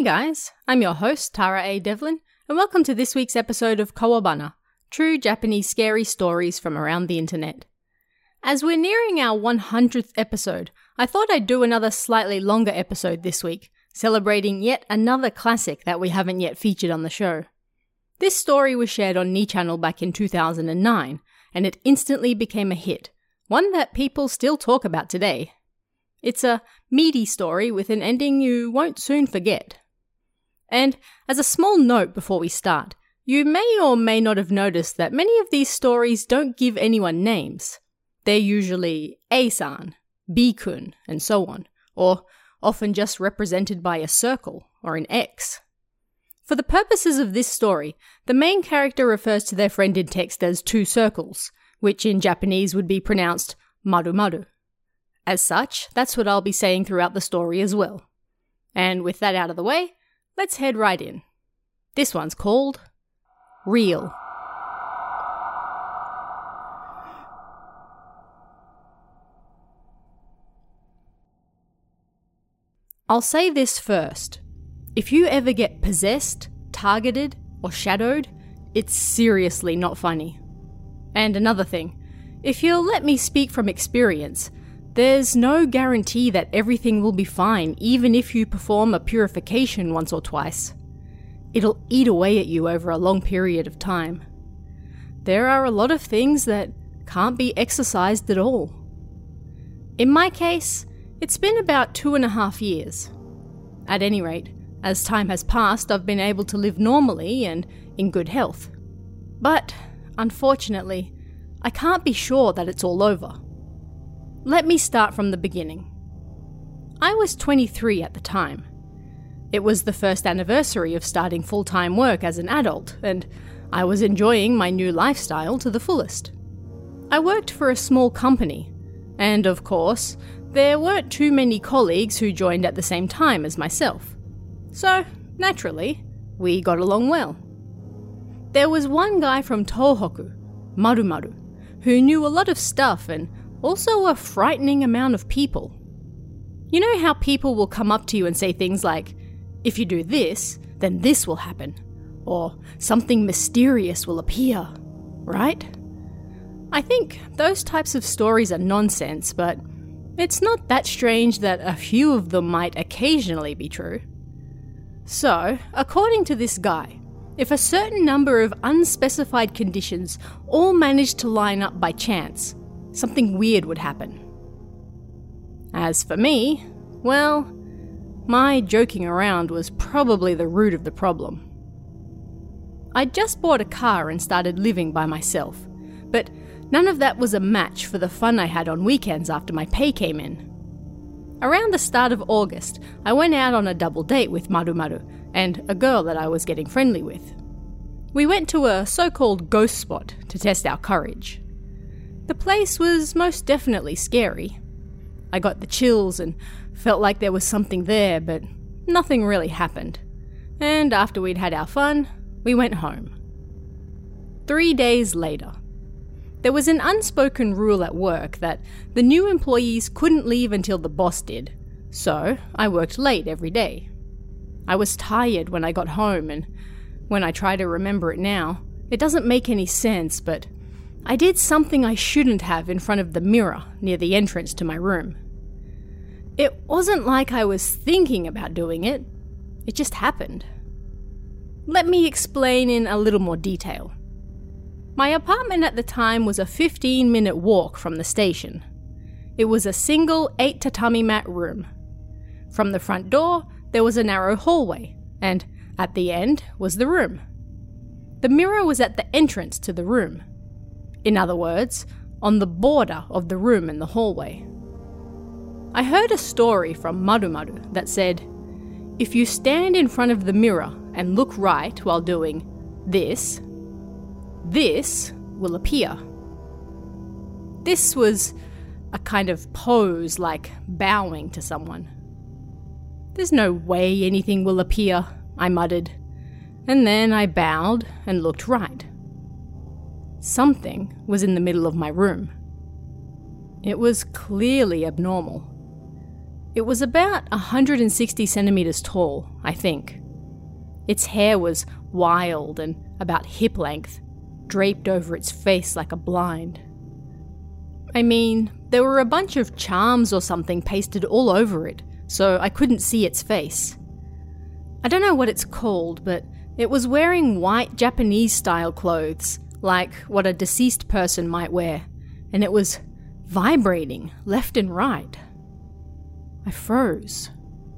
guys, I'm your host, Tara A. Devlin, and welcome to this week's episode of Kawabana, true Japanese scary stories from around the internet. As we're nearing our 100th episode, I thought I'd do another slightly longer episode this week, celebrating yet another classic that we haven't yet featured on the show. This story was shared on NeChannel back in 2009, and it instantly became a hit, one that people still talk about today. It's a meaty story with an ending you won't soon forget. And as a small note before we start, you may or may not have noticed that many of these stories don't give anyone names. They're usually A-san, B-kun, and so on, or often just represented by a circle or an X. For the purposes of this story, the main character refers to their friend in text as two circles, which in Japanese would be pronounced maru-maru. As such, that's what I'll be saying throughout the story as well. And with that out of the way, let's head right in. This one's called Real. I'll say this first. If you ever get possessed, targeted, or shadowed, it's seriously not funny. And another thing, if you'll let me speak from experience, there's no guarantee that everything will be fine even if you perform a purification once or twice. It'll eat away at you over a long period of time. There are a lot of things that can't be exorcised at all. In my case, it's been about 2.5 years. At any rate, as time has passed, I've been able to live normally and in good health. But, unfortunately, I can't be sure that it's all over. Let me start from the beginning. I was 23 at the time. It was the first anniversary of starting full-time work as an adult, and I was enjoying my new lifestyle to the fullest. I worked for a small company, and of course, there weren't too many colleagues who joined at the same time as myself. So, naturally, we got along well. There was one guy from Tohoku, Maru-maru, who knew a lot of stuff and also a frightening amount of people. You know how people will come up to you and say things like, if you do this, then this will happen, or something mysterious will appear, right? I think those types of stories are nonsense, but it's not that strange that a few of them might occasionally be true. So, according to this guy, if a certain number of unspecified conditions all managed to line up by chance, something weird would happen. As for me, well, my joking around was probably the root of the problem. I'd just bought a car and started living by myself, but none of that was a match for the fun I had on weekends after my pay came in. Around the start of August, I went out on a double date with Maru-maru and a girl that I was getting friendly with. We went to a so-called ghost spot to test our courage. The place was most definitely scary. I got the chills and felt like there was something there, but nothing really happened. And after we'd had our fun, we went home. 3 days later, there was an unspoken rule at work that the new employees couldn't leave until the boss did, so I worked late every day. I was tired when I got home, and when I try to remember it now, it doesn't make any sense, but I did something I shouldn't have in front of the mirror near the entrance to my room. It wasn't like I was thinking about doing it, it just happened. Let me explain in a little more detail. My apartment at the time was a 15-minute walk from the station. It was a single 8 tatami mat room. From the front door, there was a narrow hallway, and at the end was the room. The mirror was at the entrance to the room. In other words, on the border of the room and the hallway. I heard a story from Maru-maru that said, if you stand in front of the mirror and look right while doing this will appear. This was a kind of pose, like bowing to someone. There's no way anything will appear, I muttered, and then I bowed and looked right. Something was in the middle of my room. It was clearly abnormal. It was about 160 centimeters tall, I think. Its hair was wild and about hip length, draped over its face like a blind. I mean, there were a bunch of charms or something pasted all over it, so I couldn't see its face. I don't know what it's called, but it was wearing white Japanese-style clothes, like what a deceased person might wear, and it was vibrating left and right. I froze.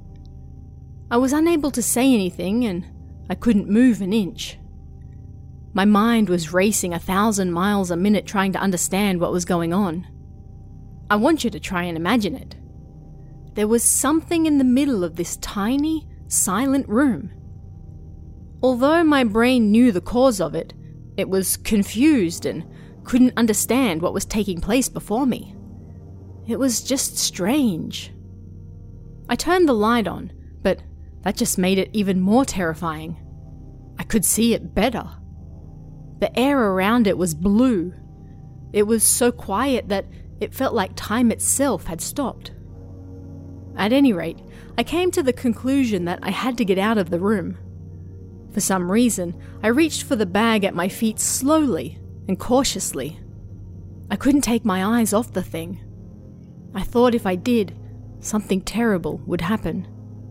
I was unable to say anything, and I couldn't move an inch. My mind was racing 1,000 miles a minute trying to understand what was going on. I want you to try and imagine it. There was something in the middle of this tiny, silent room. Although my brain knew the cause of it, it was confused and couldn't understand what was taking place before me. It was just strange. I turned the light on, but that just made it even more terrifying. I could see it better. The air around it was blue. It was so quiet that it felt like time itself had stopped. At any rate, I came to the conclusion that I had to get out of the room. For some reason, I reached for the bag at my feet slowly and cautiously. I couldn't take my eyes off the thing. I thought if I did, something terrible would happen.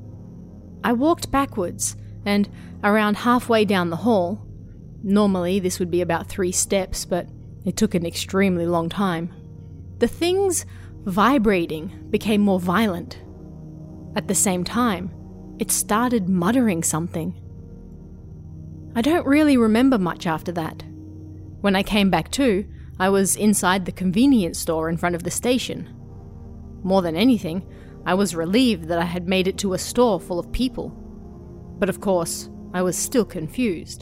I walked backwards, and around halfway down the hall, normally this would be about 3 steps, but it took an extremely long time, the thing's vibrating became more violent. At the same time, it started muttering something. I don't really remember much after that. When I came back to, I was inside the convenience store in front of the station. More than anything, I was relieved that I had made it to a store full of people. But of course, I was still confused.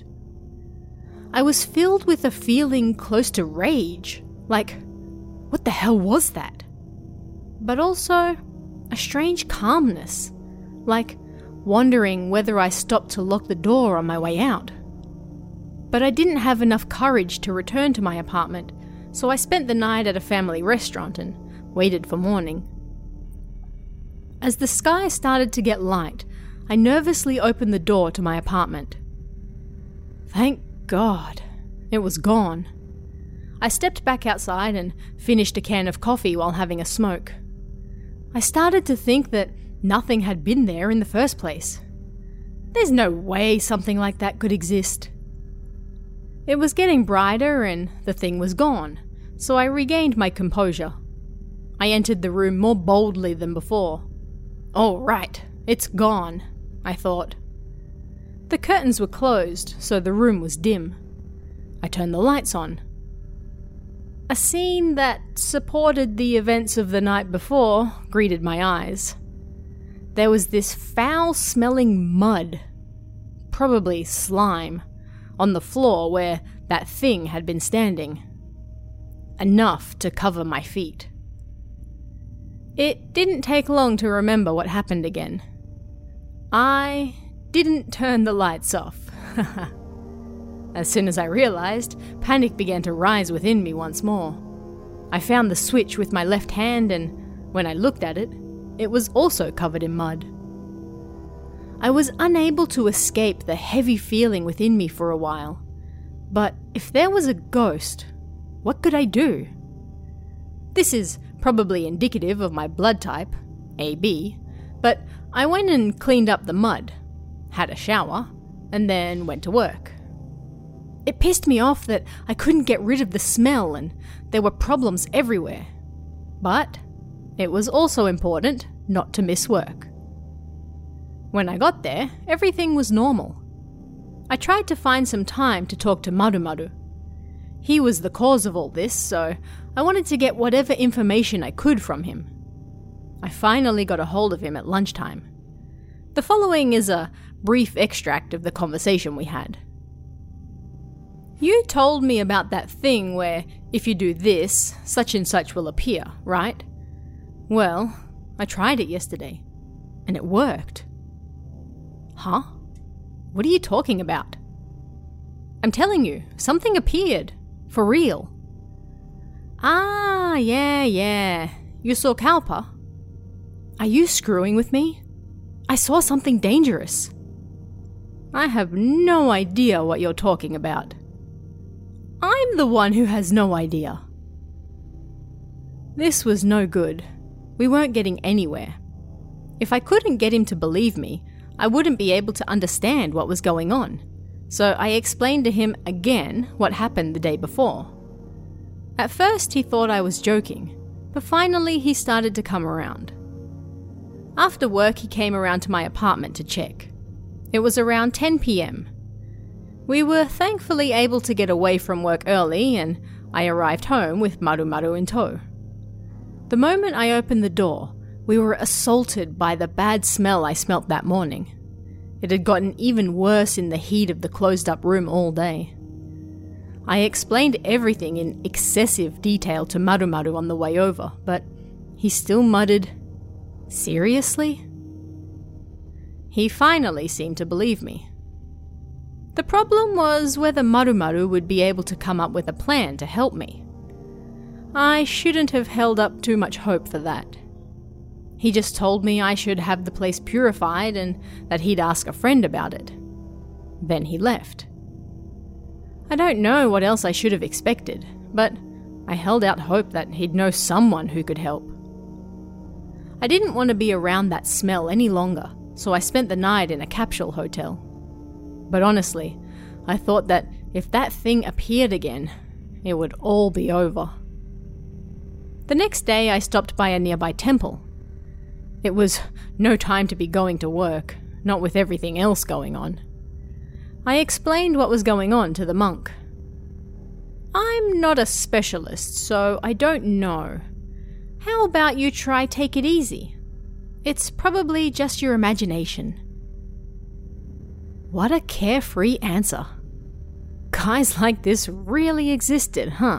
I was filled with a feeling close to rage, like, what the hell was that? But also, a strange calmness, like wondering whether I stopped to lock the door on my way out. But I didn't have enough courage to return to my apartment, so I spent the night at a family restaurant and waited for morning. As the sky started to get light, I nervously opened the door to my apartment. Thank God, it was gone. I stepped back outside and finished a can of coffee while having a smoke. I started to think that nothing had been there in the first place. There's no way something like that could exist. It was getting brighter and the thing was gone, so I regained my composure. I entered the room more boldly than before. Oh, right, it's gone, I thought. The curtains were closed, so the room was dim. I turned the lights on. A scene that supported the events of the night before greeted my eyes. There was this foul-smelling mud, probably slime, on the floor where that thing had been standing. Enough to cover my feet. It didn't take long to remember what happened again. I didn't turn the lights off. As soon as I realized, panic began to rise within me once more. I found the switch with my left hand, and when I looked at it, it was also covered in mud. I was unable to escape the heavy feeling within me for a while. But if there was a ghost, what could I do? This is probably indicative of my blood type, AB, but I went and cleaned up the mud, had a shower, and then went to work. It pissed me off that I couldn't get rid of the smell and there were problems everywhere. But it was also important not to miss work. When I got there, everything was normal. I tried to find some time to talk to Marumaru. He was the cause of all this, so I wanted to get whatever information I could from him. I finally got a hold of him at lunchtime. The following is a brief extract of the conversation we had. You told me about that thing where if you do this, such and such will appear, right? Well, I tried it yesterday, and it worked. Huh? What are you talking about? I'm telling you, something appeared. For real. Ah, yeah. You saw Kalpa? Are you screwing with me? I saw something dangerous. I have no idea what you're talking about. I'm the one who has no idea. This was no good. We weren't getting anywhere. If I couldn't get him to believe me, I wouldn't be able to understand what was going on. So I explained to him again what happened the day before. At first he thought I was joking, but finally he started to come around. After work he came around to my apartment to check. It was around 10 p.m. We were thankfully able to get away from work early, and I arrived home with Maru Maru in tow. The moment I opened the door, we were assaulted by the bad smell I smelt that morning. It had gotten even worse in the heat of the closed-up room all day. I explained everything in excessive detail to Maru Maru on the way over, but he still muttered, "Seriously?" He finally seemed to believe me. The problem was whether Maru Maru would be able to come up with a plan to help me. I shouldn't have held up too much hope for that. He just told me I should have the place purified and that he'd ask a friend about it. Then he left. I don't know what else I should have expected, but I held out hope that he'd know someone who could help. I didn't want to be around that smell any longer, so I spent the night in a capsule hotel. But honestly, I thought that if that thing appeared again, it would all be over. The next day I stopped by a nearby temple. It was no time to be going to work, not with everything else going on. I explained what was going on to the monk. "I'm not a specialist, so I don't know. How about you try take it easy? It's probably just your imagination." What a carefree answer. Guys like this really existed, huh?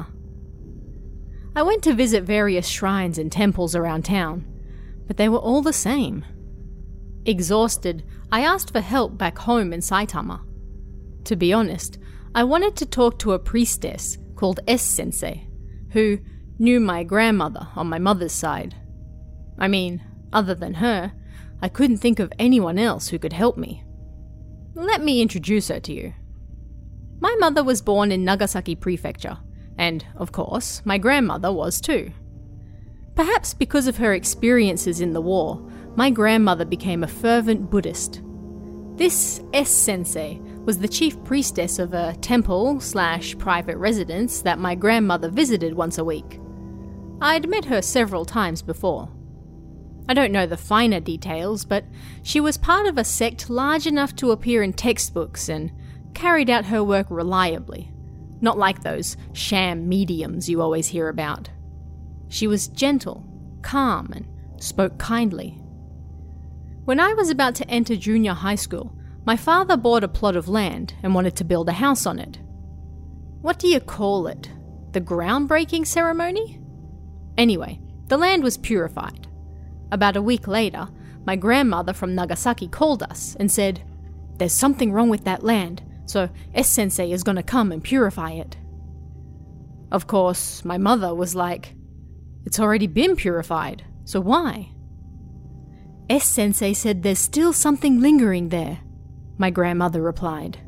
I went to visit various shrines and temples around town, but they were all the same. Exhausted, I asked for help back home in Saitama. To be honest, I wanted to talk to a priestess called S-Sensei, who knew my grandmother on my mother's side. I mean, other than her, I couldn't think of anyone else who could help me. Let me introduce her to you. My mother was born in Nagasaki Prefecture, and, of course, my grandmother was too. Perhaps because of her experiences in the war, my grandmother became a fervent Buddhist. This S-Sensei was the chief priestess of a temple/private residence that my grandmother visited once a week. I'd met her several times before. I don't know the finer details, but she was part of a sect large enough to appear in textbooks and carried out her work reliably, not like those sham mediums you always hear about. She was gentle, calm, and spoke kindly. When I was about to enter junior high school, my father bought a plot of land and wanted to build a house on it. What do you call it? The groundbreaking ceremony? Anyway, the land was purified. About a week later, my grandmother from Nagasaki called us and said, "There's something wrong with that land, so S-Sensei is going to come and purify it." Of course, my mother was like, "It's already been purified, so why?" "S-Sensei said there's still something lingering there," my grandmother replied.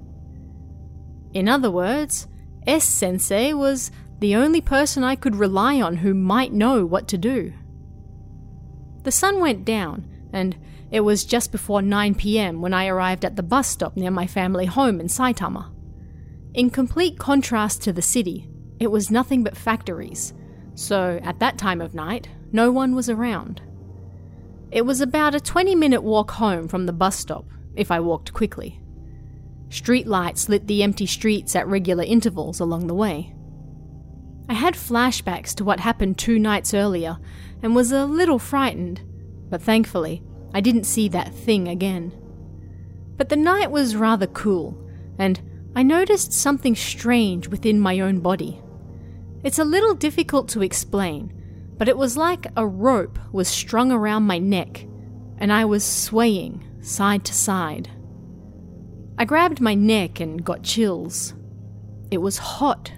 In other words, S-Sensei was the only person I could rely on who might know what to do. The sun went down, and it was just before 9 p.m. when I arrived at the bus stop near my family home in Saitama. In complete contrast to the city, it was nothing but factories, so at that time of night, no one was around. It was about a 20-minute walk home from the bus stop, if I walked quickly. Street lights lit the empty streets at regular intervals along the way. I had flashbacks to what happened 2 nights earlier and was a little frightened, but thankfully, I didn't see that thing again. But the night was rather cool, and I noticed something strange within my own body. It's a little difficult to explain, but it was like a rope was strung around my neck, and I was swaying side to side. I grabbed my neck and got chills. It was hot.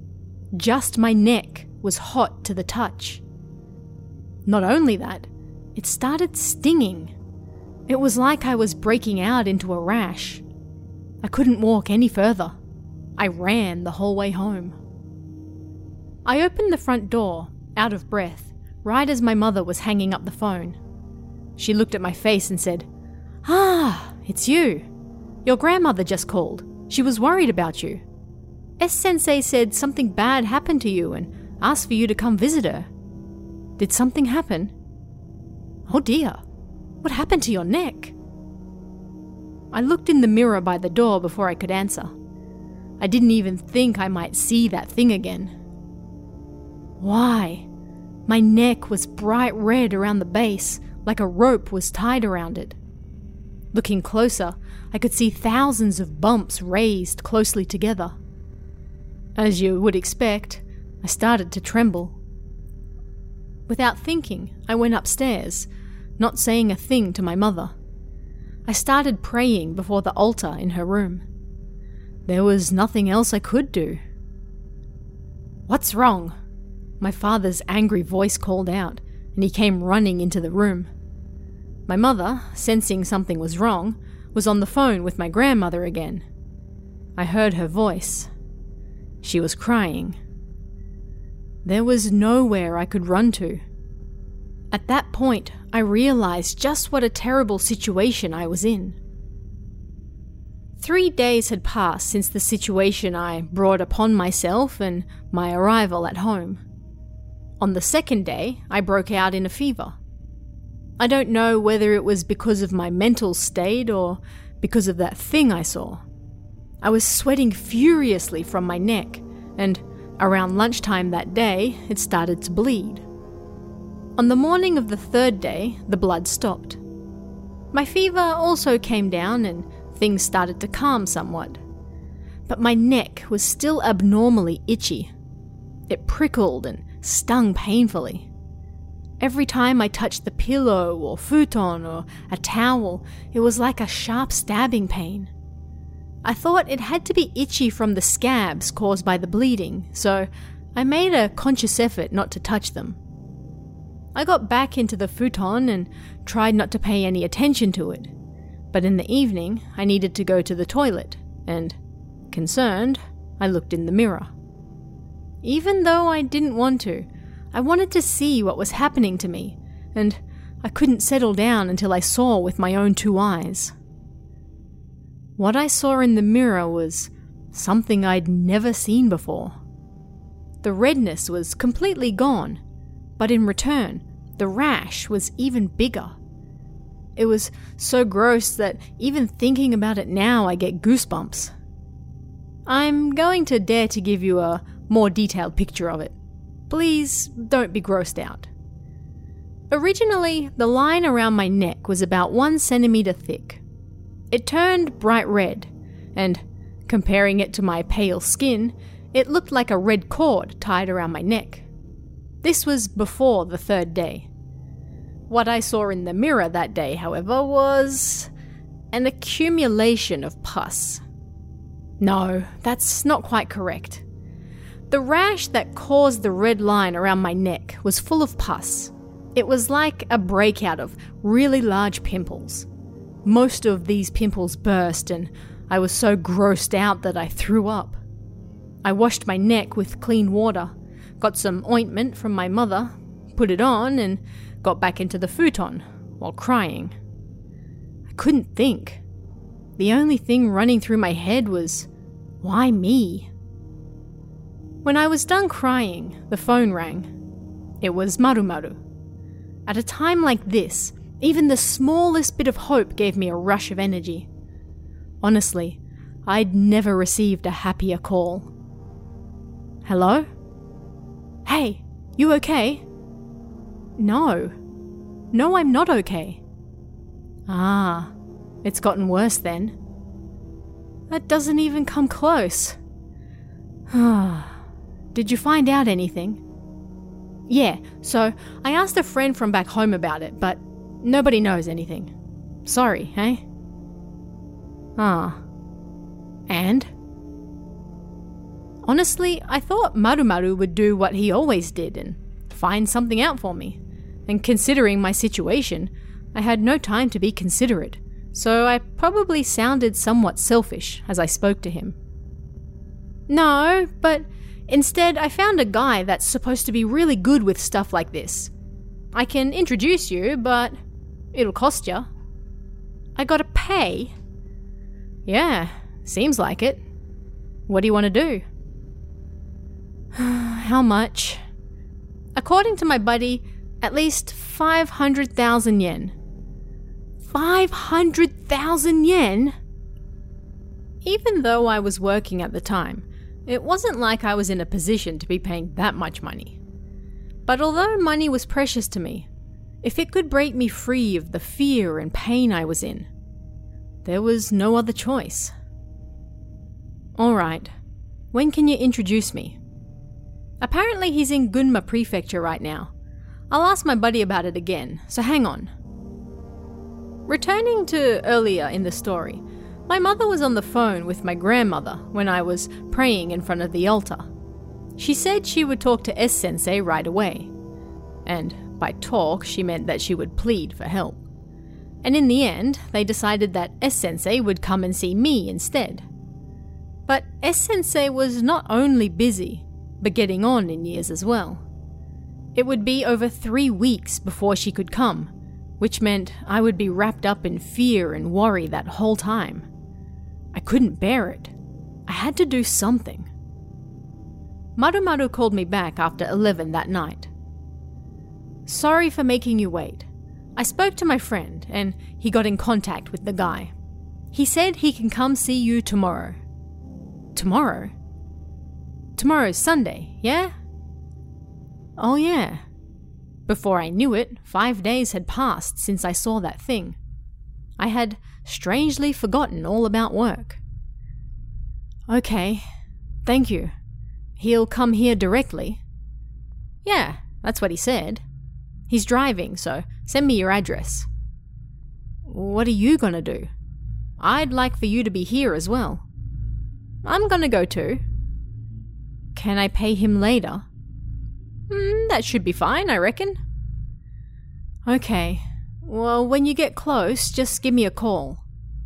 Just my neck was hot to the touch. Not only that, it started stinging. It was like I was breaking out into a rash. I couldn't walk any further. I ran the whole way home. I opened the front door, out of breath, right as my mother was hanging up the phone. She looked at my face and said, "Ah, it's you. Your grandmother just called. She was worried about you. S-sensei said something bad happened to you and asked for you to come visit her. Did something happen? Oh dear, what happened to your neck?" I looked in the mirror by the door before I could answer. I didn't even think I might see that thing again. Why? My neck was bright red around the base, like a rope was tied around it. Looking closer, I could see thousands of bumps raised closely together. As you would expect, I started to tremble. Without thinking, I went upstairs, not saying a thing to my mother. I started praying before the altar in her room. There was nothing else I could do. "What's wrong?" My father's angry voice called out, and he came running into the room. My mother, sensing something was wrong, was on the phone with my grandmother again. I heard her voice. She was crying. There was nowhere I could run to. At that point, I realized just what a terrible situation I was in. 3 days had passed since the situation I brought upon myself and my arrival at home. On the second day, I broke out in a fever. I don't know whether it was because of my mental state or because of that thing I saw. I was sweating furiously from my neck, and around lunchtime that day, it started to bleed. On the morning of the third day, the blood stopped. My fever also came down and things started to calm somewhat. But my neck was still abnormally itchy. It prickled and stung painfully. Every time I touched the pillow or futon or a towel, it was like a sharp stabbing pain. I thought it had to be itchy from the scabs caused by the bleeding, so I made a conscious effort not to touch them. I got back into the futon and tried not to pay any attention to it, but in the evening I needed to go to the toilet, and, concerned, I looked in the mirror. Even though I didn't want to, I wanted to see what was happening to me, and I couldn't settle down until I saw with my own 2 eyes. What I saw in the mirror was something I'd never seen before. The redness was completely gone, but in return, the rash was even bigger. It was so gross that even thinking about it now I get goosebumps. I'm going to dare to give you a more detailed picture of it. Please don't be grossed out. Originally, the line around my neck was about 1 centimeter thick. It turned bright red, and comparing it to my pale skin, it looked like a red cord tied around my neck. This was before the third day. What I saw in the mirror that day, however, was an accumulation of pus. No, that's not quite correct. The rash that caused the red line around my neck was full of pus. It was like a breakout of really large pimples. Most of these pimples burst, and I was so grossed out that I threw up. I washed my neck with clean water, got some ointment from my mother, put it on, and got back into the futon while crying. I couldn't think. The only thing running through my head was, why me? When I was done crying, the phone rang. It was Marumaru. At a time like this, even the smallest bit of hope gave me a rush of energy. Honestly, I'd never received a happier call. Hello? Hey, you okay? No, I'm not okay. Ah, it's gotten worse then. That doesn't even come close. Did you find out anything? Yeah, so I asked a friend from back home about it, but nobody knows anything. Sorry, eh? And? Honestly, I thought Marumaru would do what he always did and find something out for me. and considering my situation, I had no time to be considerate, so I probably sounded somewhat selfish as I spoke to him. No, but instead I found a guy that's supposed to be really good with stuff like this. I can introduce you, but it'll cost ya. I gotta pay? Yeah, seems like it. What do you want to do? How much? According to my buddy, at least 500,000 yen. 500,000 yen? Even though I was working at the time, it wasn't like I was in a position to be paying that much money. But although money was precious to me, if it could break me free of the fear and pain I was in, there was no other choice. Alright, when can you introduce me? Apparently he's in Gunma Prefecture right now. I'll ask my buddy about it again, so hang on. Returning to earlier in the story, my mother was on the phone with my grandmother when I was praying in front of the altar. She said she would talk to S-sensei right away. And by talk, she meant that she would plead for help. And in the end, they decided that S-sensei would come and see me instead. But S-sensei was not only busy, but getting on in years as well. It would be over 3 weeks before she could come, which meant I would be wrapped up in fear and worry that whole time. I couldn't bear it. I had to do something. Maru called me back after 11 that night. Sorry for making you wait. I spoke to my friend and he got in contact with the guy. He said he can come see you tomorrow. Tomorrow? Tomorrow's Sunday, yeah? Oh yeah. Before I knew it, 5 days had passed since I saw that thing. I had strangely forgotten all about work. Okay, thank you. He'll come here directly? Yeah, that's what he said. He's driving, so send me your address. What are you gonna do? I'd like for you to be here as well. I'm gonna go too. Can I pay him later? That should be fine, I reckon. Okay, well, when you get close, just give me a call.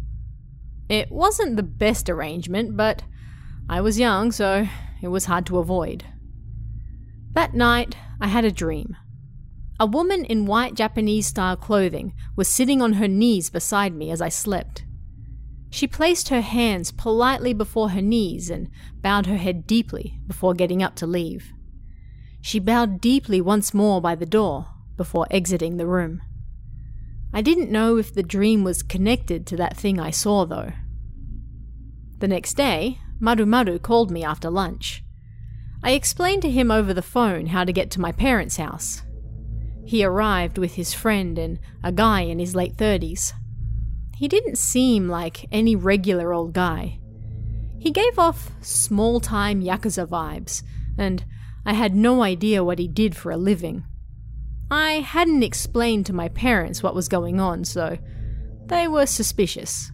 It wasn't the best arrangement, but I was young, so it was hard to avoid. That night, I had a dream. A woman in white Japanese-style clothing was sitting on her knees beside me as I slept. She placed her hands politely before her knees and bowed her head deeply before getting up to leave. She bowed deeply once more by the door before exiting the room. I didn't know if the dream was connected to that thing I saw, though. The next day, Maru called me after lunch. I explained to him over the phone how to get to my parents' house. He arrived with his friend and a guy in his late 30s. He didn't seem like any regular old guy. He gave off small-time Yakuza vibes, and I had no idea what he did for a living. I hadn't explained to my parents what was going on, so they were suspicious.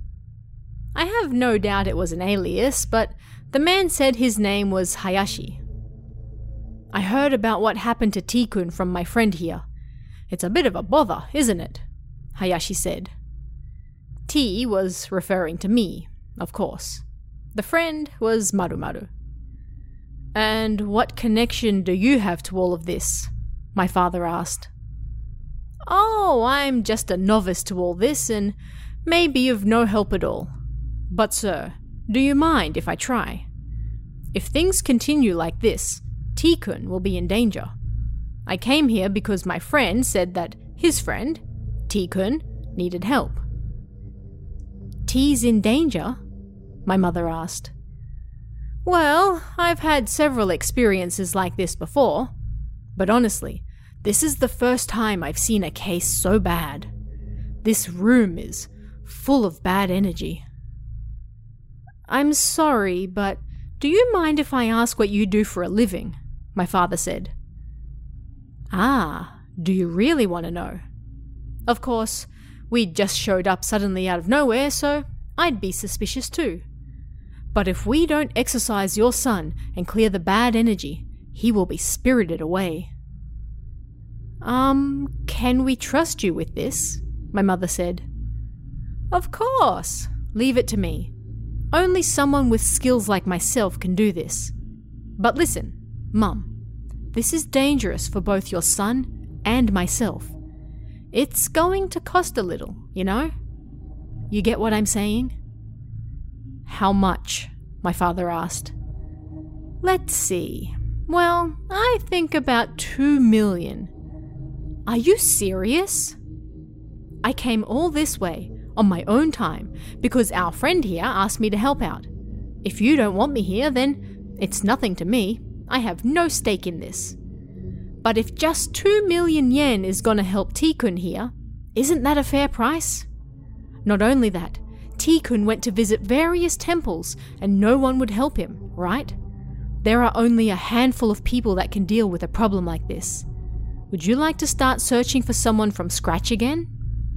I have no doubt it was an alias, but the man said his name was Hayashi. I heard about what happened to T-kun from my friend here. It's a bit of a bother, isn't it? Hayashi said. T was referring to me, of course. The friend was Maru. And what connection do you have to all of this? My father asked. Oh, I'm just a novice to all this and may be of no help at all. But sir, do you mind if I try? If things continue like this, T-kun will be in danger. I came here because my friend said that his friend, T-kun, needed help. T's in danger? My mother asked. Well, I've had several experiences like this before, but honestly, this is the first time I've seen a case so bad. This room is full of bad energy. I'm sorry, but do you mind if I ask what you do for a living? My father said. Ah, do you really want to know? Of course, we'd just showed up suddenly out of nowhere, so I'd be suspicious too. But if we don't exorcise your son and clear the bad energy, he will be spirited away. Can we trust you with this? My mother said. Of course. Leave it to me. Only someone with skills like myself can do this. But listen, Mum, this is dangerous for both your son and myself. It's going to cost a little, you know? You get what I'm saying? How much? My father asked. Let's see. Well, I think about 2 million. Are you serious? I came all this way on my own time because our friend here asked me to help out. If you don't want me here, then it's nothing to me. I have no stake in this. But if just 2 million yen is gonna help T-kun here, isn't that a fair price? Not only that, T-kun went to visit various temples and no one would help him, right? There are only a handful of people that can deal with a problem like this. Would you like to start searching for someone from scratch again?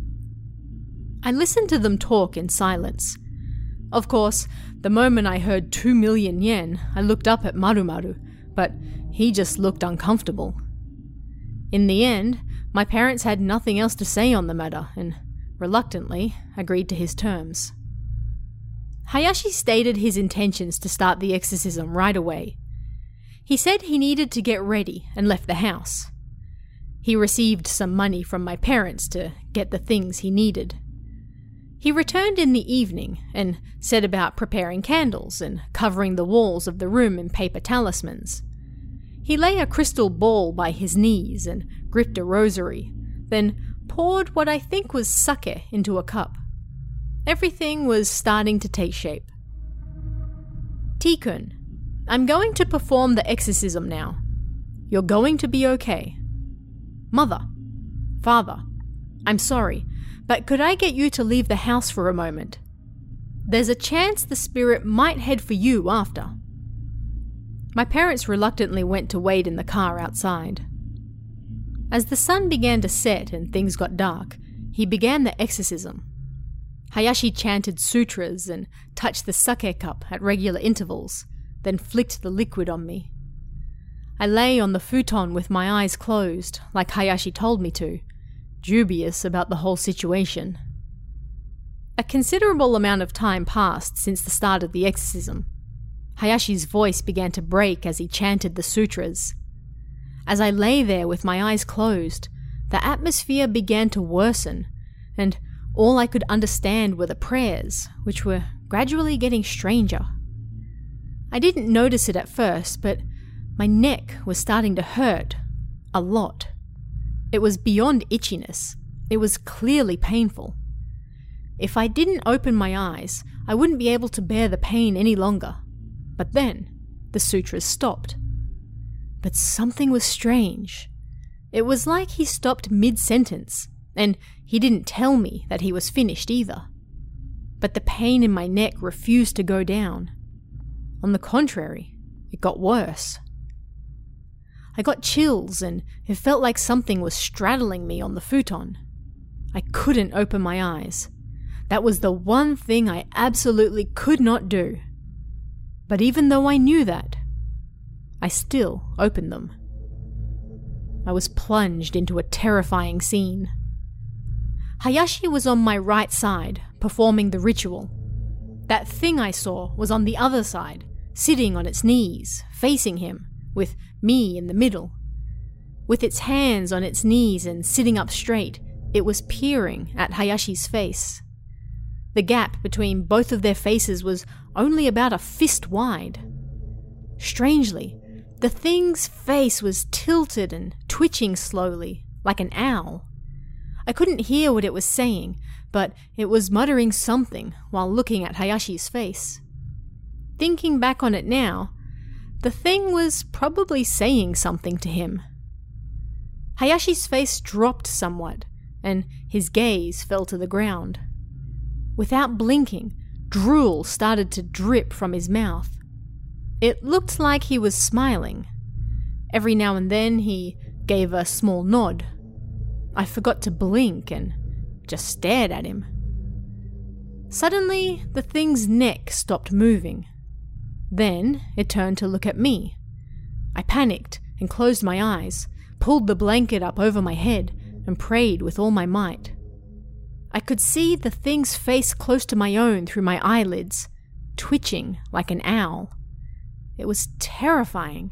I listened to them talk in silence. Of course, the moment I heard 2 million yen, I looked up at Marumaru, but he just looked uncomfortable. In the end, my parents had nothing else to say on the matter and reluctantly agreed to his terms. Hayashi stated his intentions to start the exorcism right away. He said he needed to get ready and left the house. He received some money from my parents to get the things he needed. He returned in the evening and set about preparing candles and covering the walls of the room in paper talismans. He lay a crystal ball by his knees and gripped a rosary, then poured what I think was sake into a cup. Everything was starting to take shape. T-kun, I'm going to perform the exorcism now. You're going to be okay. Mother, Father, I'm sorry, but could I get you to leave the house for a moment? There's a chance the spirit might head for you after. My parents reluctantly went to wait in the car outside. As the sun began to set and things got dark, he began the exorcism. Hayashi chanted sutras and touched the sake cup at regular intervals, then flicked the liquid on me. I lay on the futon with my eyes closed, like Hayashi told me to, dubious about the whole situation. A considerable amount of time passed since the start of the exorcism. Hayashi's voice began to break as he chanted the sutras. As I lay there with my eyes closed, the atmosphere began to worsen, and all I could understand were the prayers, which were gradually getting stranger. I didn't notice it at first, but my neck was starting to hurt a lot. It was beyond itchiness. It was clearly painful. If I didn't open my eyes, I wouldn't be able to bear the pain any longer. But then, the sutras stopped. But something was strange. It was like he stopped mid-sentence, and he didn't tell me that he was finished either. But the pain in my neck refused to go down. On the contrary, it got worse. I got chills and it felt like something was straddling me on the futon. I couldn't open my eyes. That was the one thing I absolutely could not do. But even though I knew that, I still opened them. I was plunged into a terrifying scene. Hayashi was on my right side, performing the ritual. That thing I saw was on the other side, sitting on its knees, facing him, with me in the middle. With its hands on its knees and sitting up straight, it was peering at Hayashi's face. The gap between both of their faces was only about a fist wide. Strangely, the thing's face was tilted and twitching slowly, like an owl. I couldn't hear what it was saying, but it was muttering something while looking at Hayashi's face. Thinking back on it now, the thing was probably saying something to him. Hayashi's face dropped somewhat, and his gaze fell to the ground. Without blinking, drool started to drip from his mouth. It looked like he was smiling. Every now and then he gave a small nod. I forgot to blink and just stared at him. Suddenly, the thing's neck stopped moving. Then it turned to look at me. I panicked and closed my eyes, pulled the blanket up over my head and prayed with all my might. I could see the thing's face close to my own through my eyelids, twitching like an owl. It was terrifying.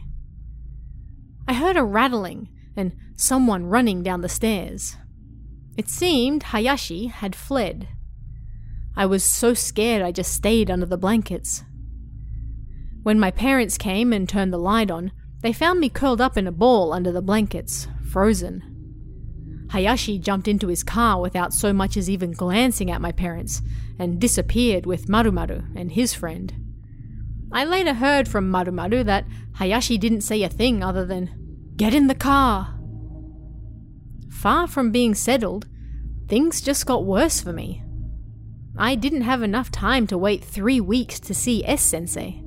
I heard a rattling and someone running down the stairs. It seemed Hayashi had fled. I was so scared I just stayed under the blankets. When my parents came and turned the light on, they found me curled up in a ball under the blankets, frozen. Hayashi jumped into his car without so much as even glancing at my parents and disappeared with Marumaru and his friend. I later heard from Marumaru that Hayashi didn't say a thing other than, "Get in the car!" Far from being settled, things just got worse for me. I didn't have enough time to wait 3 weeks to see S-sensei.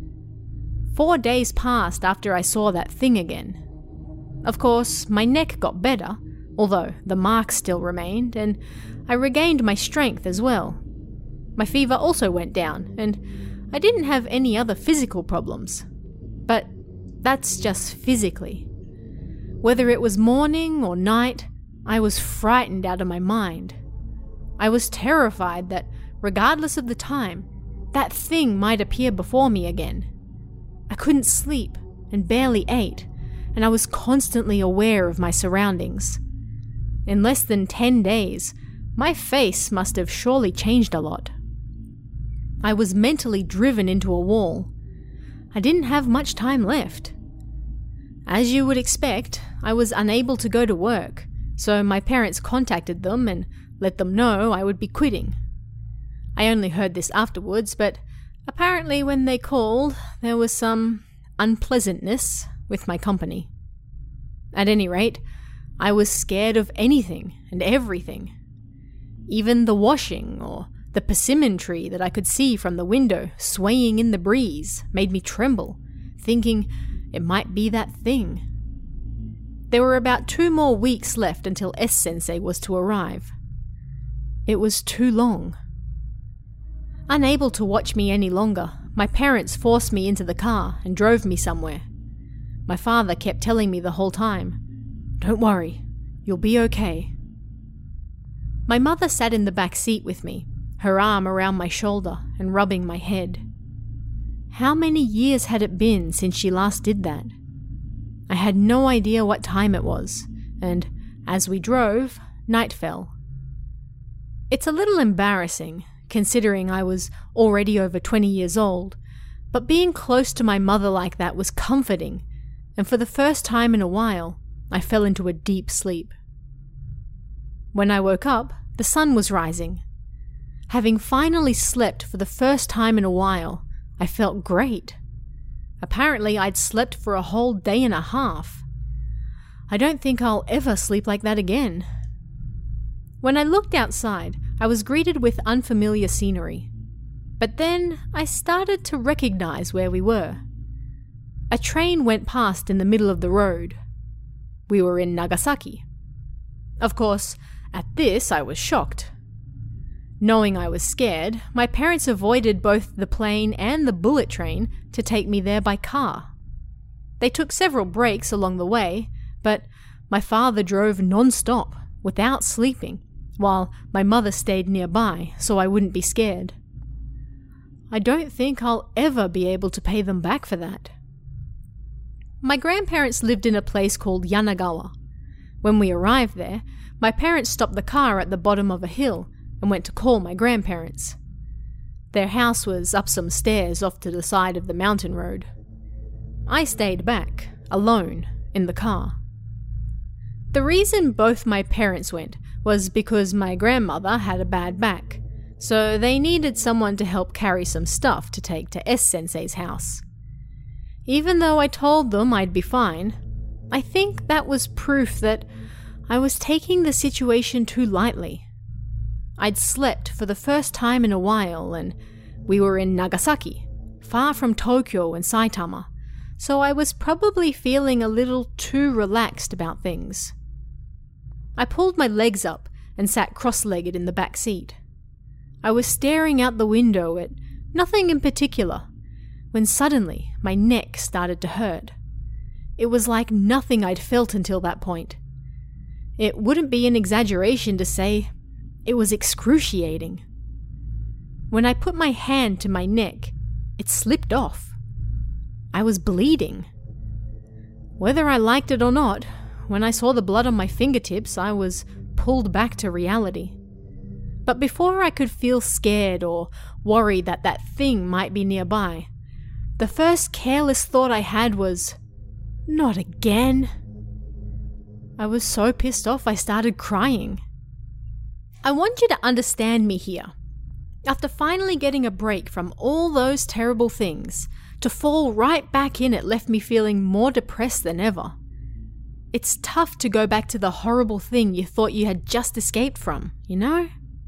4 days passed after I saw that thing again. Of course, my neck got better, although the marks still remained, and I regained my strength as well. My fever also went down, and I didn't have any other physical problems. But that's just physically. Whether it was morning or night, I was frightened out of my mind. I was terrified that, regardless of the time, that thing might appear before me again. I couldn't sleep and barely ate, and I was constantly aware of my surroundings. In less than 10 days, my face must have surely changed a lot. I was mentally driven into a wall. I didn't have much time left. As you would expect, I was unable to go to work, so my parents contacted them and let them know I would be quitting. I only heard this afterwards, but apparently when they called, there was some unpleasantness with my company. At any rate, I was scared of anything and everything. Even the washing or the persimmon tree that I could see from the window swaying in the breeze made me tremble, thinking it might be that thing. There were about 2 more weeks left until S-sensei was to arrive. It was too long. Unable to watch me any longer, my parents forced me into the car and drove me somewhere. My father kept telling me the whole time, "Don't worry, you'll be okay." My mother sat in the back seat with me, her arm around my shoulder and rubbing my head. How many years had it been since she last did that? I had no idea what time it was, and as we drove, night fell. It's a little embarrassing, considering I was already over 20 years old, but being close to my mother like that was comforting, and for the first time in a while, I fell into a deep sleep. When I woke up, the sun was rising. Having finally slept for the first time in a while, I felt great. Apparently, I'd slept for a whole day and a half. I don't think I'll ever sleep like that again. When I looked outside, I was greeted with unfamiliar scenery. But then I started to recognize where we were. A train went past in the middle of the road. We were in Nagasaki. Of course, at this I was shocked. Knowing I was scared, my parents avoided both the plane and the bullet train to take me there by car. They took several breaks along the way, but my father drove non-stop, without sleeping, while my mother stayed nearby so I wouldn't be scared. I don't think I'll ever be able to pay them back for that. My grandparents lived in a place called Yanagawa. When we arrived there, my parents stopped the car at the bottom of a hill and went to call my grandparents. Their house was up some stairs off to the side of the mountain road. I stayed back, alone, in the car. The reason both my parents went was because my grandmother had a bad back, so they needed someone to help carry some stuff to take to S-sensei's house. Even though I told them I'd be fine, I think that was proof that I was taking the situation too lightly. I'd slept for the first time in a while, and we were in Nagasaki, far from Tokyo and Saitama, so I was probably feeling a little too relaxed about things. I pulled my legs up and sat cross-legged in the back seat. I was staring out the window at nothing in particular, when suddenly my neck started to hurt. It was like nothing I'd felt until that point. It wouldn't be an exaggeration to say it was excruciating. When I put my hand to my neck, it slipped off. I was bleeding. Whether I liked it or not, when I saw the blood on my fingertips, I was pulled back to reality. But before I could feel scared or worried that that thing might be nearby, the first careless thought I had was, "Not again." I was so pissed off I started crying. I want you to understand me here. After finally getting a break from all those terrible things, to fall right back in it left me feeling more depressed than ever. It's tough to go back to the horrible thing you thought you had just escaped from, you know?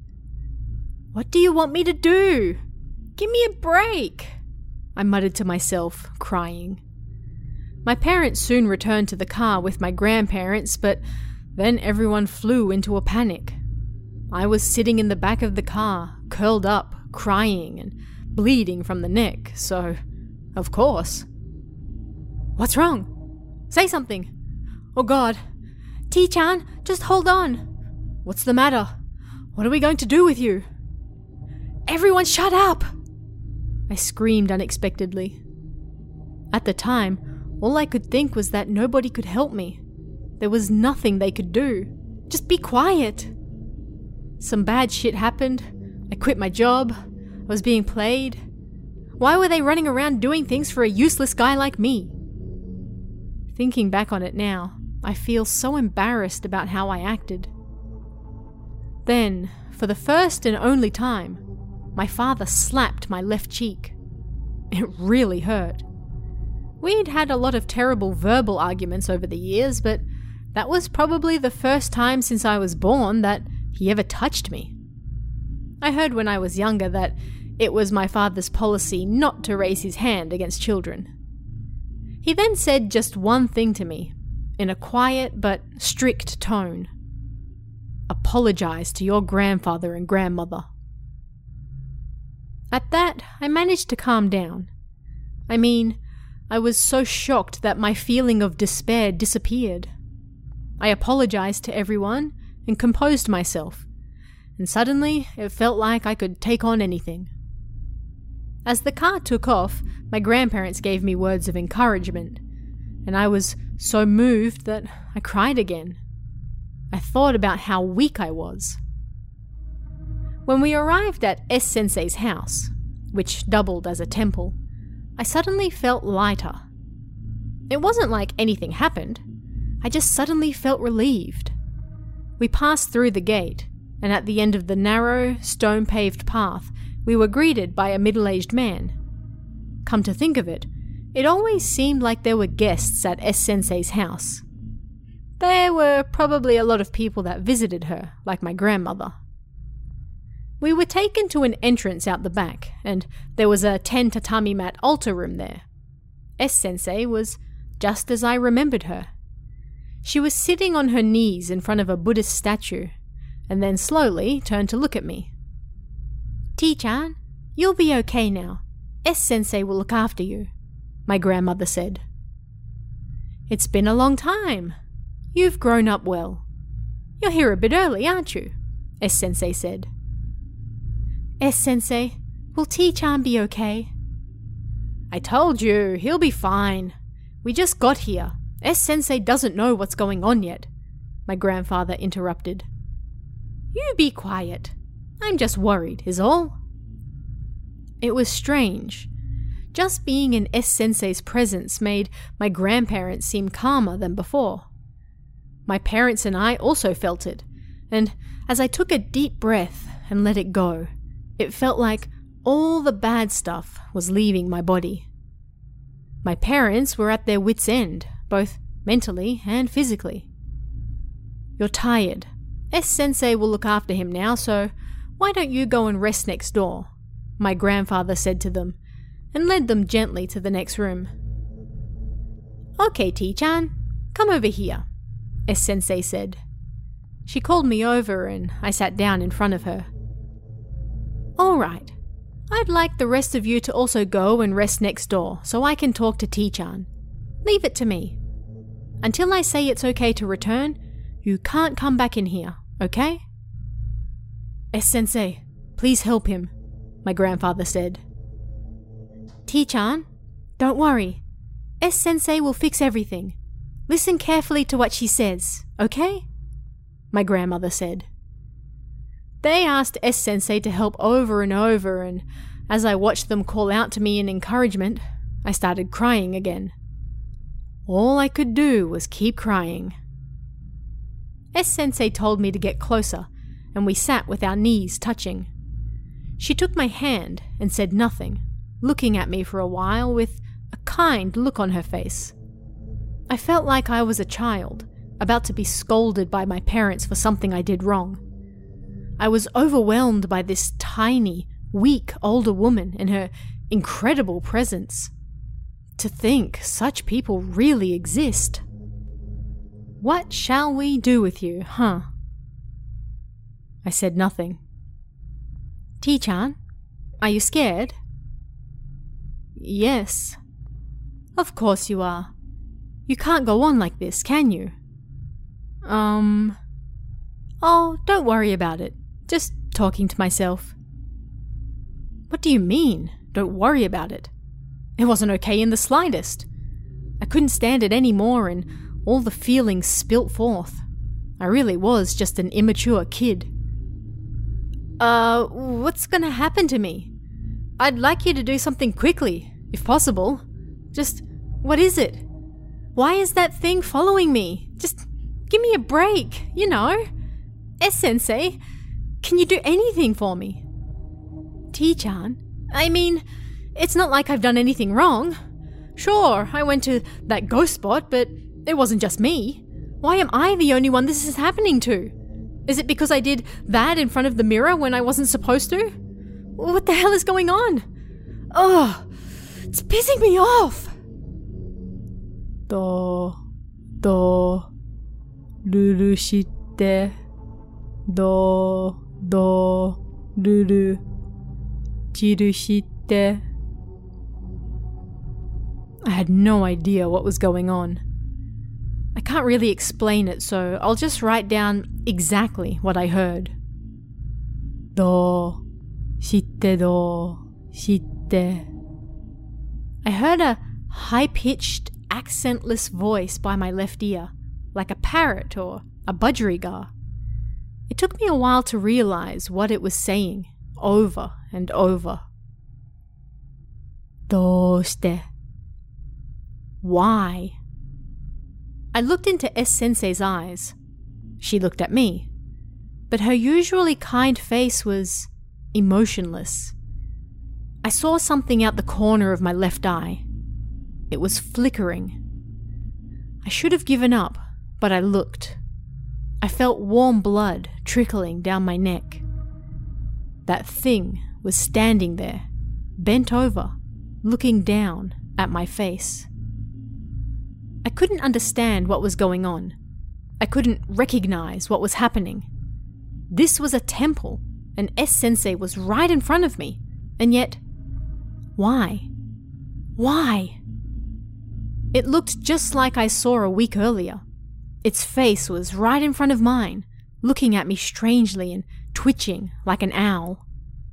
"What do you want me to do? Give me a break," I muttered to myself, crying. My parents soon returned to the car with my grandparents, but then everyone flew into a panic. I was sitting in the back of the car, curled up, crying and bleeding from the neck, so, of course. "What's wrong? Say something. Oh God. T-chan, just hold on. What's the matter? What are we going to do with you?" "Everyone shut up!" I screamed unexpectedly. At the time, all I could think was that nobody could help me. There was nothing they could do. Just be quiet. Some bad shit happened. I quit my job. I was being played. Why were they running around doing things for a useless guy like me? Thinking back on it now, I feel so embarrassed about how I acted. Then, for the first and only time, my father slapped my left cheek. It really hurt. We'd had a lot of terrible verbal arguments over the years, but that was probably the first time since I was born that he ever touched me. I heard when I was younger that it was my father's policy not to raise his hand against children. He then said just one thing to me, in a quiet but strict tone. "Apologize to your grandfather and grandmother." At that, I managed to calm down. I mean, I was so shocked that my feeling of despair disappeared. I apologized to everyone and composed myself, and suddenly it felt like I could take on anything. As the car took off, my grandparents gave me words of encouragement, and I was so moved that I cried again. I thought about how weak I was. When we arrived at S-sensei's house, which doubled as a temple, I suddenly felt lighter. It wasn't like anything happened. I just suddenly felt relieved. We passed through the gate, and at the end of the narrow, stone-paved path, we were greeted by a middle-aged man. Come to think of it, it always seemed like there were guests at S-sensei's house. There were probably a lot of people that visited her, like my grandmother. We were taken to an entrance out the back, and there was a 10 tatami mat altar room there. S-sensei was just as I remembered her. She was sitting on her knees in front of a Buddhist statue, and then slowly turned to look at me. "T-chan, you'll be okay now. S-sensei will look after you," my grandmother said. "It's been a long time. You've grown up well. You're here a bit early, aren't you?" S-sensei said. "S-sensei, will T-chan be okay?" "I told you, he'll be fine. We just got here. S-sensei doesn't know what's going on yet," my grandfather interrupted. "You be quiet. I'm just worried, is all." It was strange. Just being in S-sensei's presence made my grandparents seem calmer than before. My parents and I also felt it, and as I took a deep breath and let it go, it felt like all the bad stuff was leaving my body. My parents were at their wits' end, both mentally and physically. "You're tired. S-sensei will look after him now, so why don't you go and rest next door?" my grandfather said to them, and led them gently to the next room. "Okay, T-chan, come over here," S-sensei said. She called me over and I sat down in front of her. "All right. I'd like the rest of you to also go and rest next door so I can talk to T-chan. Leave it to me. Until I say it's okay to return, you can't come back in here, okay? S-sensei, please help him, my grandfather said. T-chan, don't worry. S-sensei will fix everything. Listen carefully to what she says, okay? My grandmother said. They asked S-sensei to help over and over, and as I watched them call out to me in encouragement, I started crying again. All I could do was keep crying. S-sensei told me to get closer, and we sat with our knees touching. She took my hand and said nothing, looking at me for a while with a kind look on her face. I felt like I was a child, about to be scolded by my parents for something I did wrong. I was overwhelmed by this tiny, weak older woman and her incredible presence. To think such people really exist. What shall we do with you, huh? I said nothing. T-chan, are you scared? Yes. Of course you are. You can't go on like this, can you? Oh, don't worry about it. Just talking to myself. What do you mean, don't worry about it? It wasn't okay in the slightest. I couldn't stand it anymore and all the feelings spilt forth. I really was just an immature kid. What's gonna happen to me? I'd like you to do something quickly, if possible. Just, what is it? Why is that thing following me? Just give me a break, you know? S-sensei, can you do anything for me? T-chan, I mean, it's not like I've done anything wrong. Sure, I went to that ghost spot, but it wasn't just me. Why am I the only one this is happening to? Is it because I did that in front of the mirror when I wasn't supposed to? What the hell is going on? Oh, it's pissing me off. Ruru shite. Ruru. Chiru shite. I had no idea what was going on. I can't really explain it, so I'll just write down exactly what I heard. Shitte. I heard a high-pitched, accentless voice by my left ear, like a parrot or a budgerigar. It took me a while to realize what it was saying, over and over. Doshite? Why? I looked into S-sensei's eyes. She looked at me, but her usually kind face was emotionless. I saw something out the corner of my left eye. It was flickering. I should have given up, but I looked. I felt warm blood trickling down my neck. That thing was standing there, bent over, looking down at my face. I couldn't understand what was going on. I couldn't recognize what was happening. This was a temple, and S-sensei was right in front of me, and yet, why? Why? It looked just like I saw a week earlier. Its face was right in front of mine, looking at me strangely and twitching like an owl.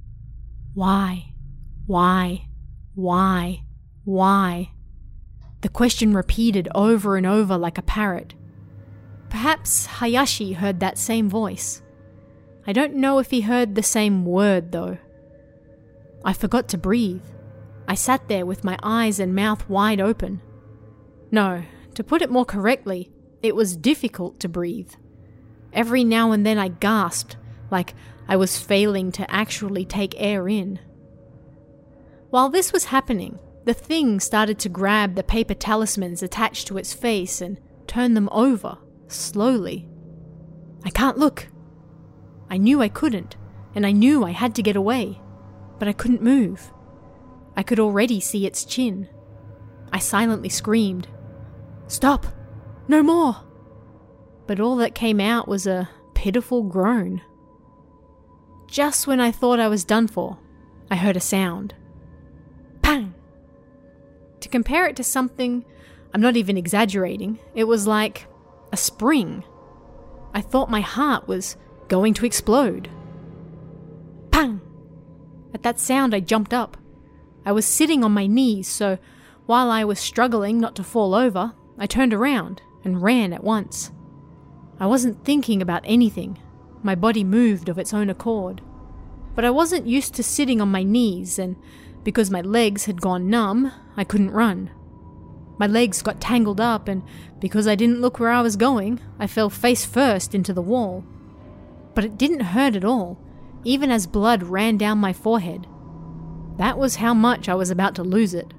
Why? Why? Why? Why? The question repeated over and over like a parrot. Perhaps Hayashi heard that same voice. I don't know if he heard the same word, though. I forgot to breathe. I sat there with my eyes and mouth wide open. No, to put it more correctly, it was difficult to breathe. Every now and then I gasped, like I was failing to actually take air in. While this was happening, the thing started to grab the paper talismans attached to its face and turn them over, slowly. I can't look. I knew I couldn't, and I knew I had to get away, but I couldn't move. I could already see its chin. I silently screamed, "Stop! No more!" But all that came out was a pitiful groan. Just when I thought I was done for, I heard a sound. Pang! To compare it to something, I'm not even exaggerating. It was like a spring. I thought my heart was going to explode. Pang! At that sound, I jumped up. I was sitting on my knees, so while I was struggling not to fall over, I turned around and ran at once. I wasn't thinking about anything. My body moved of its own accord. But I wasn't used to sitting on my knees, and because my legs had gone numb, I couldn't run. My legs got tangled up, and because I didn't look where I was going, I fell face first into the wall. But it didn't hurt at all, even as blood ran down my forehead. That was how much I was about to lose it.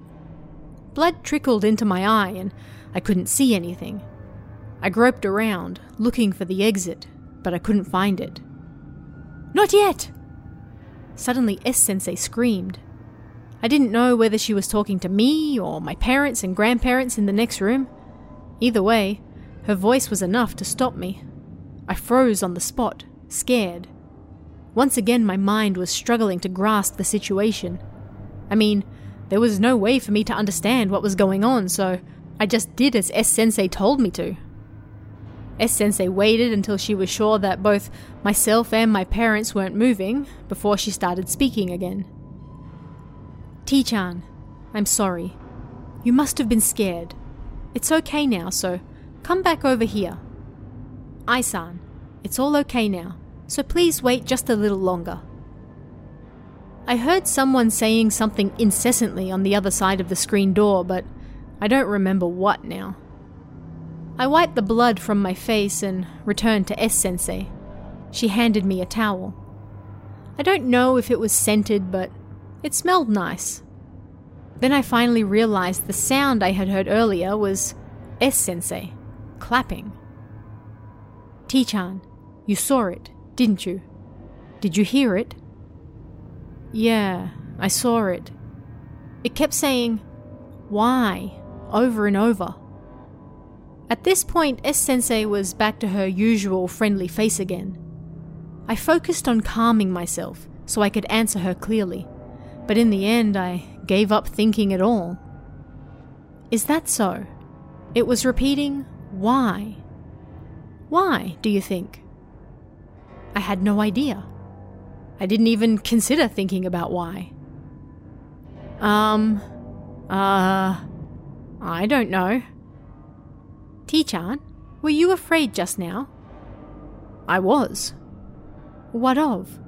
Blood trickled into my eye, and I couldn't see anything. I groped around, looking for the exit, but I couldn't find it. "Not yet!" Suddenly S-Sensei screamed. I didn't know whether she was talking to me or my parents and grandparents in the next room. Either way, her voice was enough to stop me. I froze on the spot, scared. Once again, my mind was struggling to grasp the situation. I mean, there was no way for me to understand what was going on, so I just did as S-Sensei told me to. S-Sensei waited until she was sure that both myself and my parents weren't moving before she started speaking again. "T-chan, I'm sorry. You must have been scared. It's okay now, so come back over here. Ai-san, it's all okay now, so please wait just a little longer." I heard someone saying something incessantly on the other side of the screen door, but I don't remember what now. I wiped the blood from my face and returned to S-Sensei. She handed me a towel. I don't know if it was scented, but it smelled nice. Then I finally realized the sound I had heard earlier was S-Sensei clapping. "T-chan, you saw it, didn't you? Did you hear it?" "Yeah, I saw it. It kept saying, 'Why?' over and over." At this point, S-Sensei was back to her usual friendly face again. I focused on calming myself so I could answer her clearly, but in the end I gave up thinking at all. "Is that so?" It was repeating, "Why? Why, do you think?" I had no idea. I didn't even consider thinking about why. I don't know. "T-chan, were you afraid just now?" "I was." "What of?"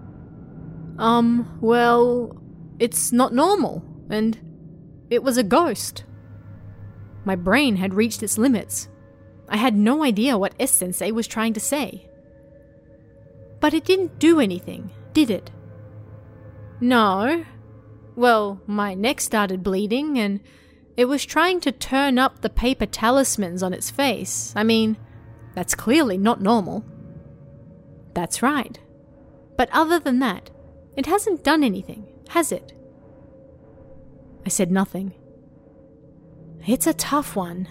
Well, it's not normal, and it was a ghost." My brain had reached its limits. I had no idea what S-Sensei was trying to say. "But it didn't do anything, did it?" "No. Well, my neck started bleeding, and it was trying to turn up the paper talismans on its face. I mean, that's clearly not normal." "That's right. But other than that, it hasn't done anything, has it?" I said nothing. "It's a tough one."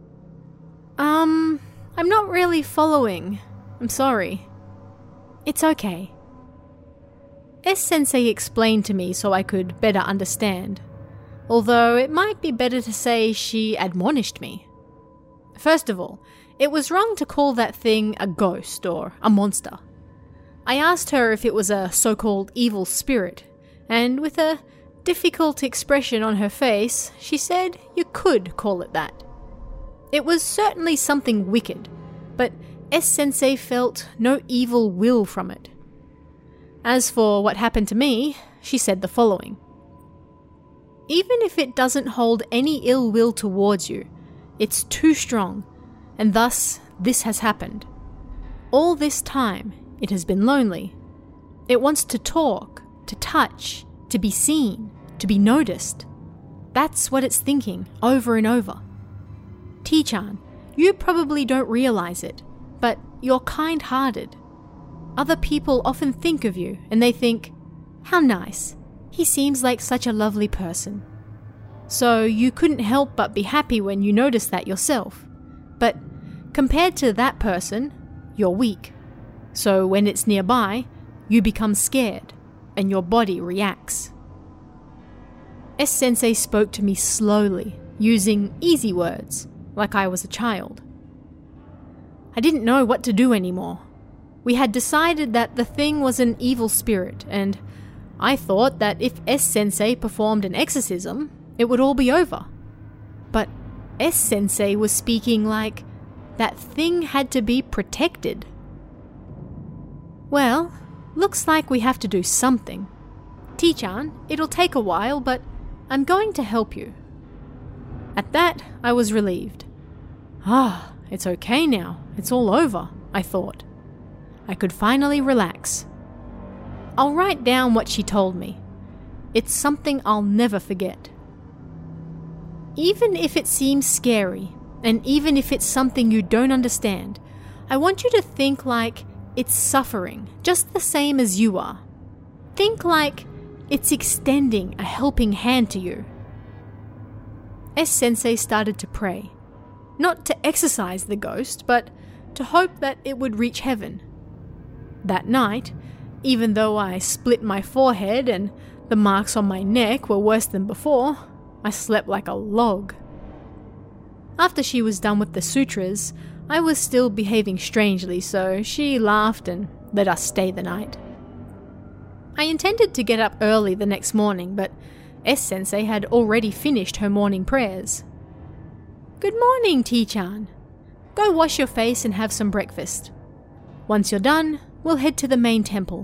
I'm not really following. I'm sorry." "It's okay." S-Sensei explained to me so I could better understand. Although it might be better to say she admonished me. First of all, it was wrong to call that thing a ghost or a monster. I asked her if it was a so-called evil spirit, and with a difficult expression on her face, she said you could call it that. It was certainly something wicked, but S-Sensei felt no evil will from it. As for what happened to me, she said the following. "Even if it doesn't hold any ill will towards you, it's too strong, and thus this has happened. All this time, it has been lonely. It wants to talk, to touch, to be seen, to be noticed. That's what it's thinking, over and over. T-chan, you probably don't realize it, but you're kind-hearted. Other people often think of you, and they think, 'How nice. He seems like such a lovely person.' So you couldn't help but be happy when you noticed that yourself. But compared to that person, you're weak. So when it's nearby, you become scared, and your body reacts." S-Sensei spoke to me slowly, using easy words, like I was a child. I didn't know what to do anymore. We had decided that the thing was an evil spirit, and I thought that if S-Sensei performed an exorcism, it would all be over. But S-Sensei was speaking like that thing had to be protected. Well, looks like we have to do something. Tea-chan, it'll take a while, but I'm going to help you. At that, I was relieved. It's okay now. It's all over, I thought. I could finally relax. I'll write down what she told me. It's something I'll never forget. Even if it seems scary, and even if it's something you don't understand, I want you to think like it's suffering just the same as you are. Think like it's extending a helping hand to you. S-Sensei started to pray. Not to exorcise the ghost, but to hope that it would reach heaven. That night, even though I split my forehead and the marks on my neck were worse than before, I slept like a log. After she was done with the sutras, I was still behaving strangely, so she laughed and let us stay the night. I intended to get up early the next morning, but S-Sensei had already finished her morning prayers. "Good morning, Tea-chan. Go wash your face and have some breakfast. Once you're done, we'll head to the main temple."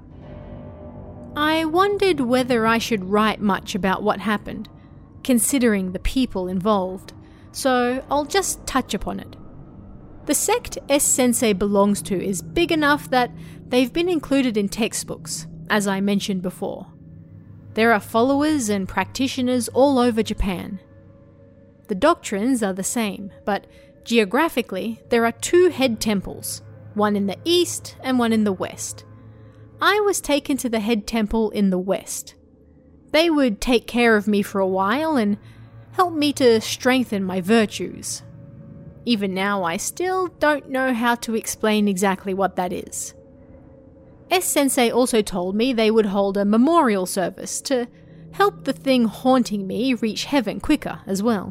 I wondered whether I should write much about what happened, considering the people involved, so I'll just touch upon it. The sect S-Sensei belongs to is big enough that they've been included in textbooks, as I mentioned before. There are followers and practitioners all over Japan. The doctrines are the same, but geographically there are 2 head temples, one in the east and one in the west. I was taken to the head temple in the west. They would take care of me for a while and help me to strengthen my virtues. Even now I still don't know how to explain exactly what that is. S-Sensei also told me they would hold a memorial service to help the thing haunting me reach heaven quicker as well.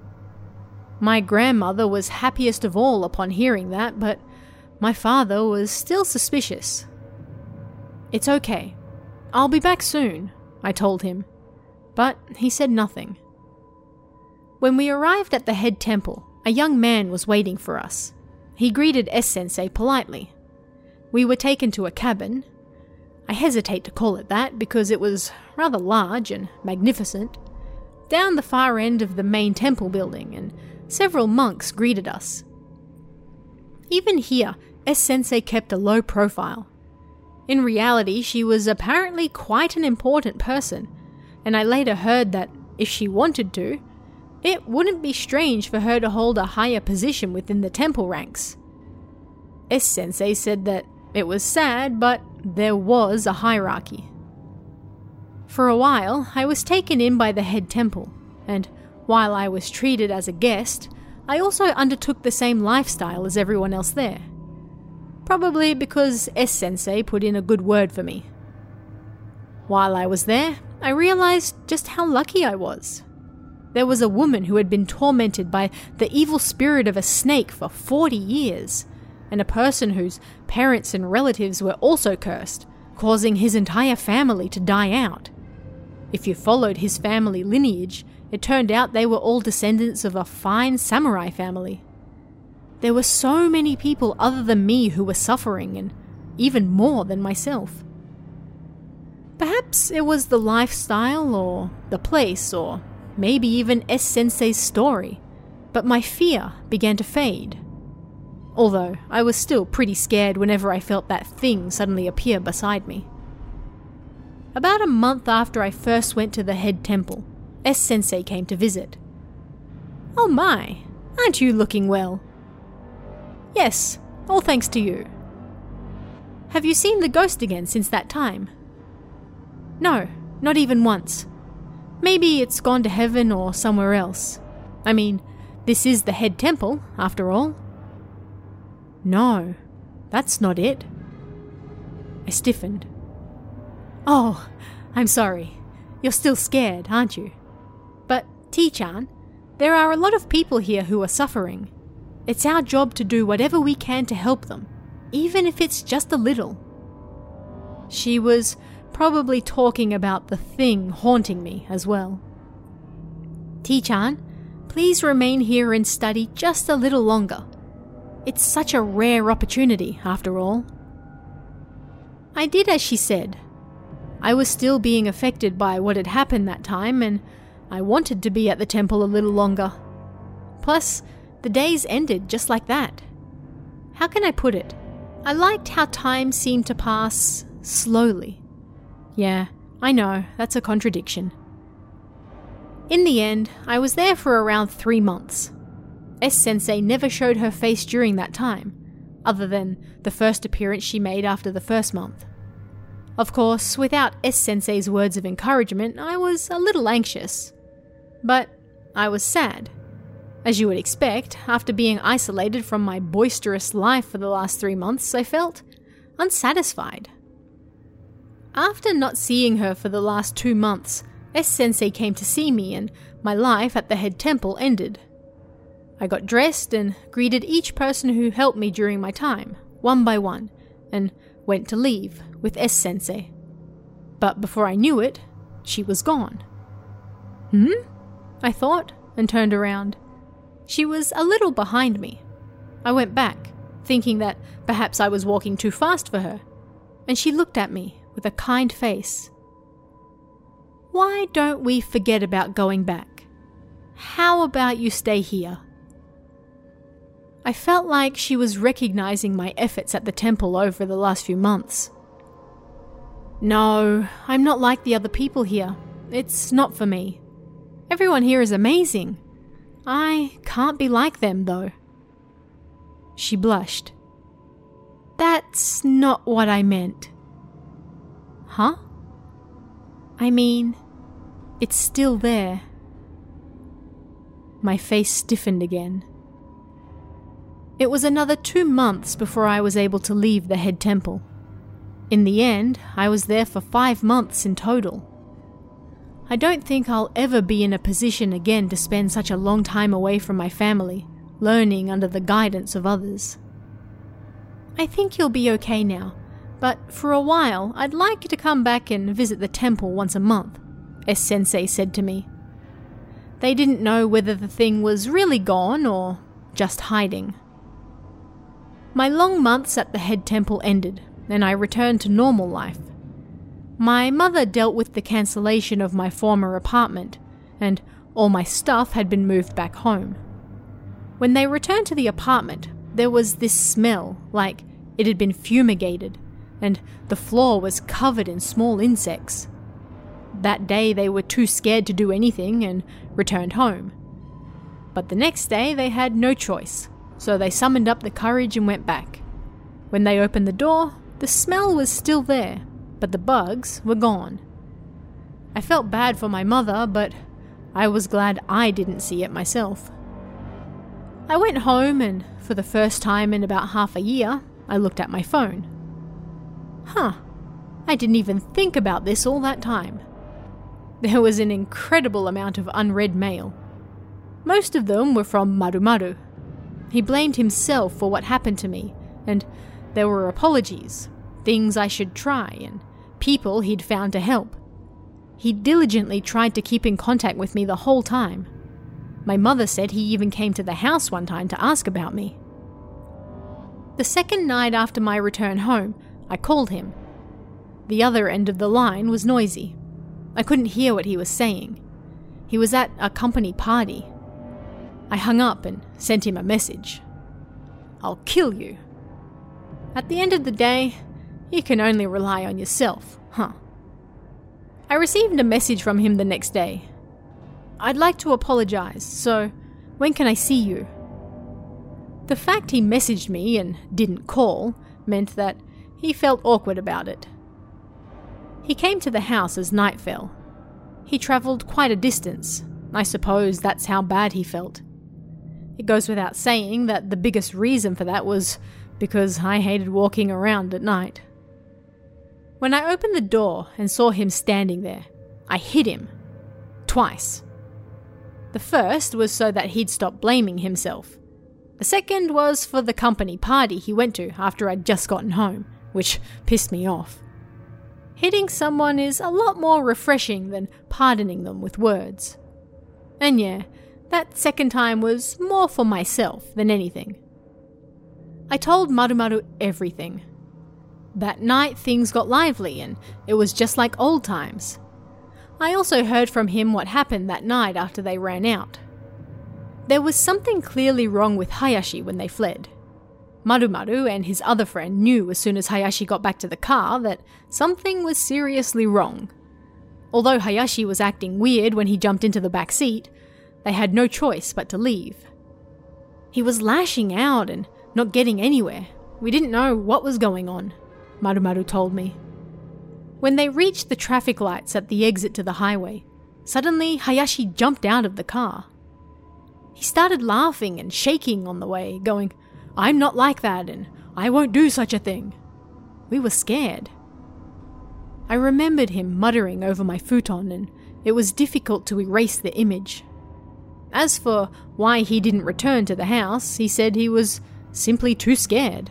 My grandmother was happiest of all upon hearing that, but my father was still suspicious. "It's okay. I'll be back soon," I told him, but he said nothing. When we arrived at the head temple, a young man was waiting for us. He greeted S-Sensei politely. We were taken to a cabin. I hesitate to call it that because it was rather large and magnificent, down the far end of the main temple building, and several monks greeted us. Even here, S-Sensei kept a low profile. In reality, she was apparently quite an important person, and I later heard that if she wanted to, it wouldn't be strange for her to hold a higher position within the temple ranks. S-Sensei said that it was sad, but there was a hierarchy. For a while, I was taken in by the head temple, and while I was treated as a guest, I also undertook the same lifestyle as everyone else there. Probably because S-Sensei put in a good word for me. While I was there, I realized just how lucky I was. There was a woman who had been tormented by the evil spirit of a snake for 40 years, and a person whose parents and relatives were also cursed, causing his entire family to die out. If you followed his family lineage, it turned out they were all descendants of a fine samurai family. There were so many people other than me who were suffering, and even more than myself. Perhaps it was the lifestyle, or the place, or maybe even S-Sensei's story, but my fear began to fade. Although I was still pretty scared whenever I felt that thing suddenly appear beside me. About a month after I first went to the head temple, S-Sensei came to visit. "Oh my, aren't you looking well?" "Yes, all thanks to you." "Have you seen the ghost again since that time?" "No, not even once. Maybe it's gone to heaven or somewhere else. I mean, this is the head temple, after all." "No, that's not it." I stiffened. "Oh, I'm sorry. You're still scared, aren't you? But, Tea-chan, There are a lot of people here who are suffering. It's our job to do whatever we can to help them, even if it's just a little." She was probably talking about the thing haunting me as well. "Tea-chan, please remain here and study just a little longer. It's such a rare opportunity, after all." I did as she said. I was still being affected by what had happened that time, and I wanted to be at the temple a little longer. Plus, the days ended just like that. How can I put it? I liked how time seemed to pass slowly. Yeah, I know, that's a contradiction. In the end, I was there for around 3 months. S-sensei never showed her face during that time, other than the first appearance she made after the first month. Of course, without S-sensei's words of encouragement, I was a little anxious. But I was sad. As you would expect, after being isolated from my boisterous life for the last 3 months, I felt unsatisfied. After not seeing her for the last 2 months, S-sensei came to see me and my life at the head temple ended. I got dressed and greeted each person who helped me during my time, one by one, and went to leave with S-sensei. But before I knew it, she was gone. I thought, and turned around. She was a little behind me. I went back, thinking that perhaps I was walking too fast for her, and she looked at me with a kind face. "Why don't we forget about going back? How about you stay here?" I felt like she was recognizing my efforts at the temple over the last few months. "No, I'm not like the other people here. It's not for me. Everyone here is amazing. I can't be like them, though." She blushed. "That's not what I meant." "Huh?" "I mean, it's still there." My face stiffened again. It was another 2 months before I was able to leave the head temple. In the end, I was there for 5 months in total. I don't think I'll ever be in a position again to spend such a long time away from my family, learning under the guidance of others. "I think you'll be okay now, but for a while I'd like you to come back and visit the temple once a month," S-sensei said to me. They didn't know whether the thing was really gone or just hiding. My long months at the head temple ended, and I returned to normal life. My mother dealt with the cancellation of my former apartment, and all my stuff had been moved back home. When they returned to the apartment, there was this smell, like it had been fumigated, and the floor was covered in small insects. That day they were too scared to do anything and returned home. But the next day they had no choice, so they summoned up the courage and went back. When they opened the door, the smell was still there, but the bugs were gone. I felt bad for my mother, but I was glad I didn't see it myself. I went home, and for the first time in about half a year, I looked at my phone. I didn't even think about this all that time. There was an incredible amount of unread mail. Most of them were from Marumaru. He blamed himself for what happened to me, and there were apologies, things I should try, and people he'd found to help. He diligently tried to keep in contact with me the whole time. My mother said he even came to the house one time to ask about me. The second night after my return home, I called him. The other end of the line was noisy. I couldn't hear what he was saying. He was at a company party. I hung up and sent him a message. "I'll kill you." At the end of the day, you can only rely on yourself, huh? I received a message from him the next day. "I'd like to apologize, so when can I see you?" The fact he messaged me and didn't call meant that he felt awkward about it. He came to the house as night fell. He travelled quite a distance. I suppose that's how bad he felt. It goes without saying that the biggest reason for that was because I hated walking around at night. When I opened the door and saw him standing there, I hit him. Twice. The first was so that he'd stop blaming himself. The second was for the company party he went to after I'd just gotten home, which pissed me off. Hitting someone is a lot more refreshing than pardoning them with words. And yeah, that second time was more for myself than anything. I told Marumaru everything. That night things got lively and it was just like old times. I also heard from him what happened that night after they ran out. There was something clearly wrong with Hayashi when they fled. Marumaru and his other friend knew as soon as Hayashi got back to the car that something was seriously wrong. Although Hayashi was acting weird when he jumped into the back seat, they had no choice but to leave. He was lashing out and not getting anywhere. We didn't know what was going on, Marumaru told me. When they reached the traffic lights at the exit to the highway, suddenly Hayashi jumped out of the car. He started laughing and shaking on the way, going, "I'm not like that and I won't do such a thing." We were scared. I remembered him muttering over my futon and it was difficult to erase the image. As for why he didn't return to the house, he said he was simply too scared.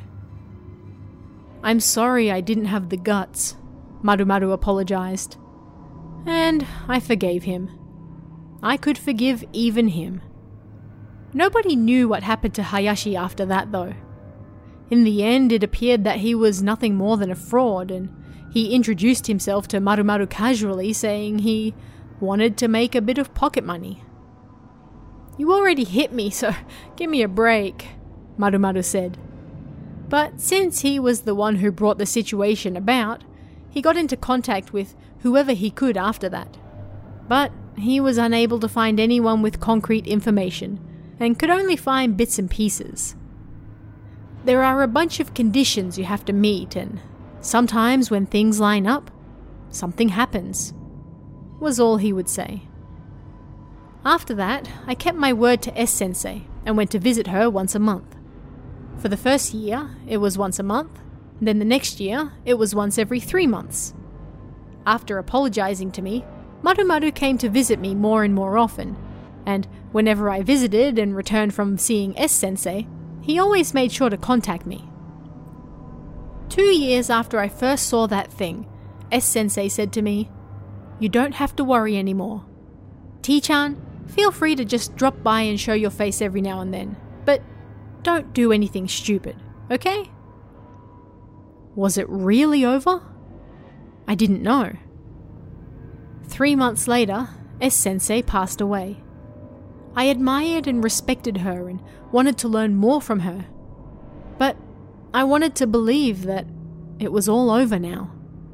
"I'm sorry I didn't have the guts," Marumaru apologized. And I forgave him. I could forgive even him. Nobody knew what happened to Hayashi after that though. In the end, it appeared that he was nothing more than a fraud, and he introduced himself to Marumaru casually, saying he wanted to make a bit of pocket money. "You already hit me, so give me a break," Marumaru said. But since he was the one who brought the situation about, he got into contact with whoever he could after that. But he was unable to find anyone with concrete information, and could only find bits and pieces. There are a bunch of conditions you have to meet, and sometimes when things line up, something happens, was all he would say. After that, I kept my word to S-sensei and went to visit her once a month. For the first year, it was once a month, then the next year, it was once every 3 months. After apologizing to me, Marumaru came to visit me more and more often, and whenever I visited and returned from seeing S-sensei, he always made sure to contact me. 2 years after I first saw that thing, S-sensei said to me, "You don't have to worry anymore. T-chan, feel free to just drop by and show your face every now and then, but don't do anything stupid, okay?" Was it really over? I didn't know. 3 months later, S-sensei passed away. I admired and respected her and wanted to learn more from her. But I wanted to believe that it was all over now.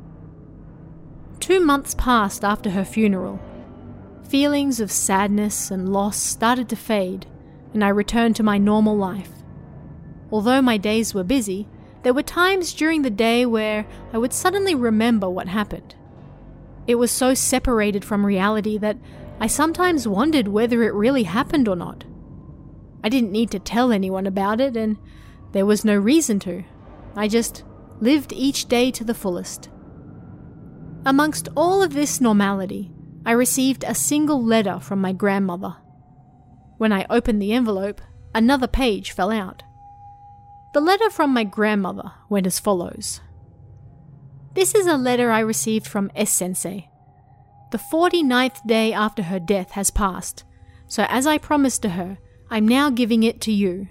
2 months passed after her funeral. Feelings of sadness and loss started to fade, and I returned to my normal life. Although my days were busy, there were times during the day where I would suddenly remember what happened. It was so separated from reality that I sometimes wondered whether it really happened or not. I didn't need to tell anyone about it, and there was no reason to. I just lived each day to the fullest. Amongst all of this normality, I received a single letter from my grandmother. When I opened the envelope, another page fell out. The letter from my grandmother went as follows. "This is a letter I received from S-sensei. The 49th day after her death has passed, so as I promised to her, I'm now giving it to you."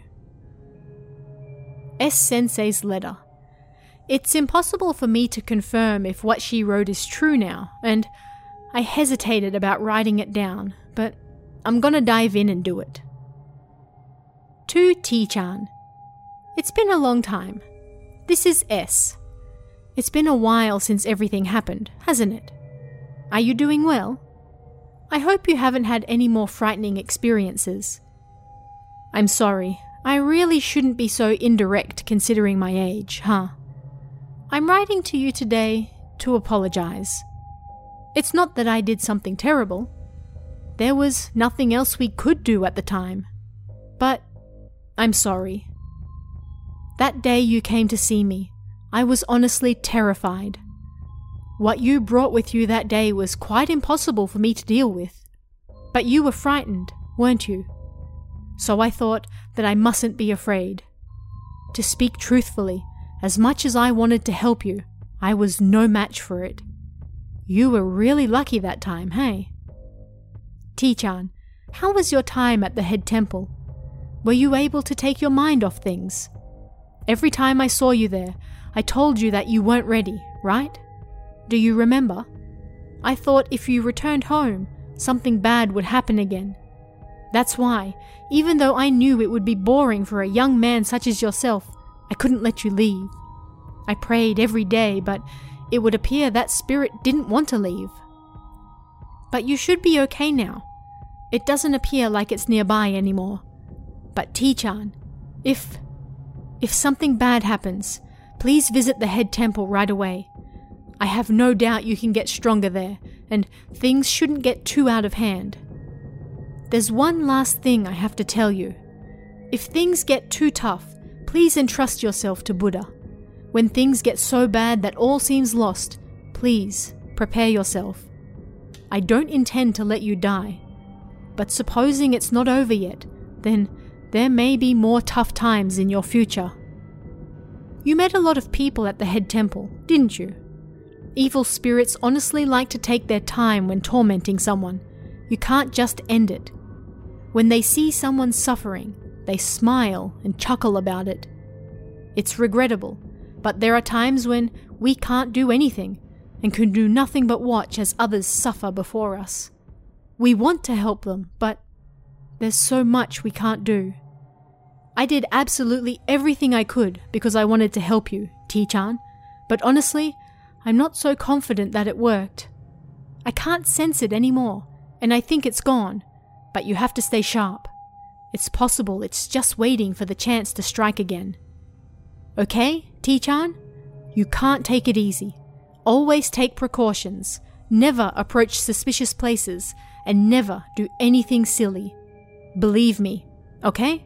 S-sensei's letter. It's impossible for me to confirm if what she wrote is true now, and I hesitated about writing it down, but I'm gonna dive in and do it. To T-chan. It's been a long time. This is S. It's been a while since everything happened, hasn't it? Are you doing well? I hope you haven't had any more frightening experiences. I'm sorry, I really shouldn't be so indirect considering my age, huh? I'm writing to you today to apologize. It's not that I did something terrible. There was nothing else we could do at the time. But I'm sorry. That day you came to see me, I was honestly terrified. What you brought with you that day was quite impossible for me to deal with. But you were frightened, weren't you? So I thought that I mustn't be afraid. To speak truthfully, as much as I wanted to help you, I was no match for it. You were really lucky that time, hey? Tea-chan, how was your time at the head temple? Were you able to take your mind off things? Every time I saw you there, I told you that you weren't ready, right? Do you remember? I thought if you returned home, something bad would happen again. That's why, even though I knew it would be boring for a young man such as yourself, I couldn't let you leave. I prayed every day, but it would appear that spirit didn't want to leave. But you should be okay now. It doesn't appear like it's nearby anymore. But Tea-chan, if something bad happens, please visit the head temple right away. I have no doubt you can get stronger there, and things shouldn't get too out of hand. There's one last thing I have to tell you. If things get too tough, please entrust yourself to Buddha. When things get so bad that all seems lost, please prepare yourself. I don't intend to let you die. But supposing it's not over yet, then there may be more tough times in your future. You met a lot of people at the head temple, didn't you? Evil spirits honestly like to take their time when tormenting someone. You can't just end it. When they see someone suffering, they smile and chuckle about it. It's regrettable, but there are times when we can't do anything and can do nothing but watch as others suffer before us. We want to help them, but there's so much we can't do. I did absolutely everything I could because I wanted to help you, Tea-chan, but honestly, I'm not so confident that it worked. I can't sense it anymore, and I think it's gone, but you have to stay sharp. It's possible it's just waiting for the chance to strike again. Okay, Tea-chan? You can't take it easy. Always take precautions. Never approach suspicious places, and never do anything silly. Believe me, okay?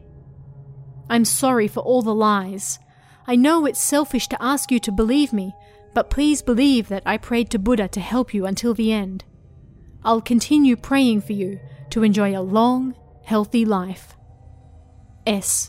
I'm sorry for all the lies. I know it's selfish to ask you to believe me, but please believe that I prayed to Buddha to help you until the end. I'll continue praying for you to enjoy a long, healthy life. S.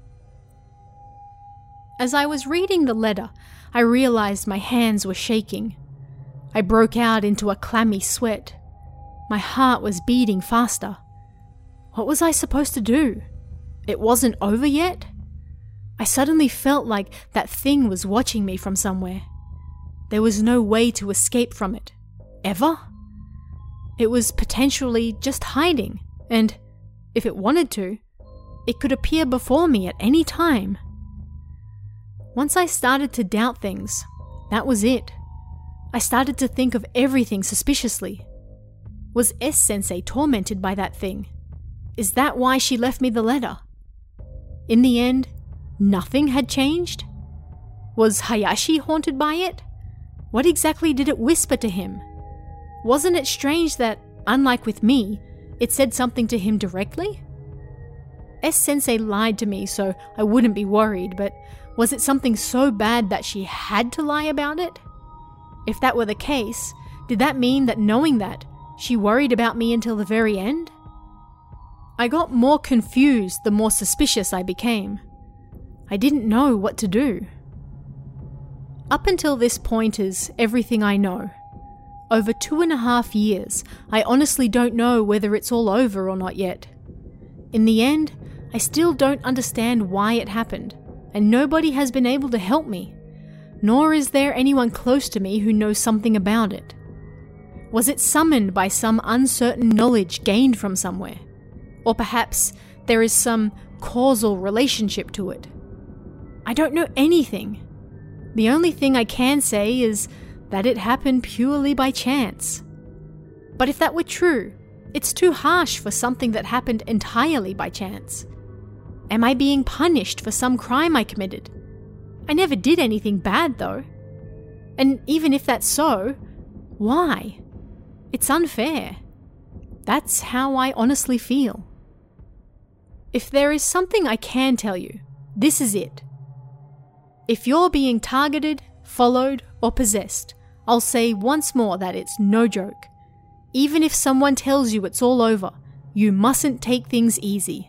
As I was reading the letter, I realized my hands were shaking. I broke out into a clammy sweat. My heart was beating faster. What was I supposed to do? It wasn't over yet? I suddenly felt like that thing was watching me from somewhere. There was no way to escape from it. Ever? It was potentially just hiding, and if it wanted to, it could appear before me at any time. Once I started to doubt things, that was it. I started to think of everything suspiciously. Was S-sensei tormented by that thing? Is that why she left me the letter? In the end, nothing had changed? Was Hayashi haunted by it? What exactly did it whisper to him? Wasn't it strange that, unlike with me, it said something to him directly? S-sensei lied to me so I wouldn't be worried, but was it something so bad that she had to lie about it? If that were the case, did that mean that knowing that, she worried about me until the very end? I got more confused the more suspicious I became. I didn't know what to do. Up until this point is everything I know. Over 2.5 years, I honestly don't know whether it's all over or not yet. In the end, I still don't understand why it happened, and nobody has been able to help me, nor is there anyone close to me who knows something about it. Was it summoned by some uncertain knowledge gained from somewhere? Or perhaps there is some causal relationship to it? I don't know anything. The only thing I can say is that it happened purely by chance. But if that were true, it's too harsh for something that happened entirely by chance. Am I being punished for some crime I committed? I never did anything bad, though. And even if that's so, why? It's unfair. That's how I honestly feel. If there is something I can tell you, this is it. If you're being targeted, followed, or possessed, I'll say once more that it's no joke. Even if someone tells you it's all over, you mustn't take things easy.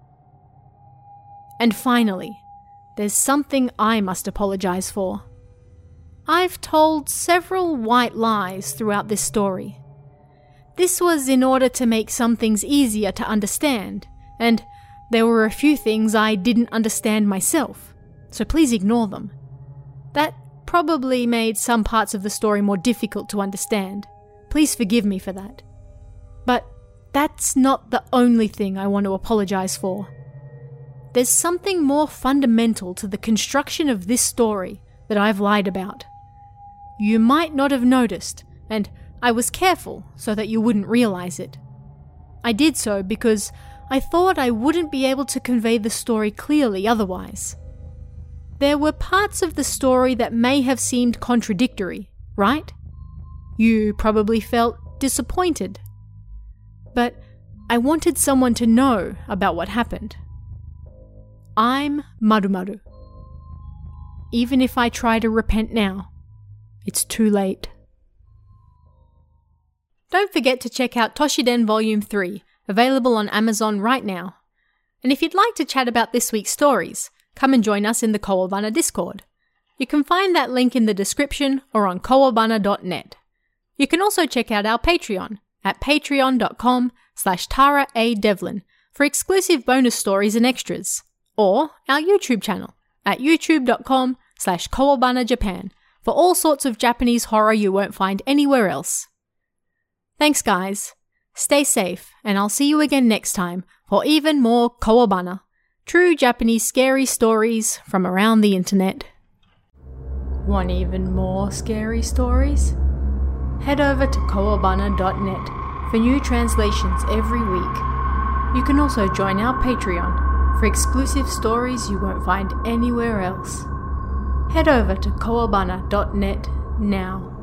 And finally, there's something I must apologize for. I've told several white lies throughout this story. This was in order to make some things easier to understand, and there were a few things I didn't understand myself, so please ignore them. That probably made some parts of the story more difficult to understand. Please forgive me for that. But that's not the only thing I want to apologize for. There's something more fundamental to the construction of this story that I've lied about. You might not have noticed, and I was careful so that you wouldn't realize it. I did so because I thought I wouldn't be able to convey the story clearly otherwise. There were parts of the story that may have seemed contradictory, right? You probably felt disappointed. But I wanted someone to know about what happened. I'm Marumaru. Even if I try to repent now, it's too late. Don't forget to check out Toshiden Volume 3, available on Amazon right now. And if you'd like to chat about this week's stories, come and join us in the Kowabana Discord. You can find that link in the description or on kowabana.net. You can also check out our Patreon at patreon.com/TaraADevlin for exclusive bonus stories and extras, or our YouTube channel at youtube.com/KowabanaJapan for all sorts of Japanese horror you won't find anywhere else. Thanks guys, stay safe, and I'll see you again next time for even more Kowabana, true Japanese scary stories from around the internet. Want even more scary stories? Head over to kowabana.net for new translations every week. You can also join our Patreon for exclusive stories you won't find anywhere else. Head over to kowabana.net now.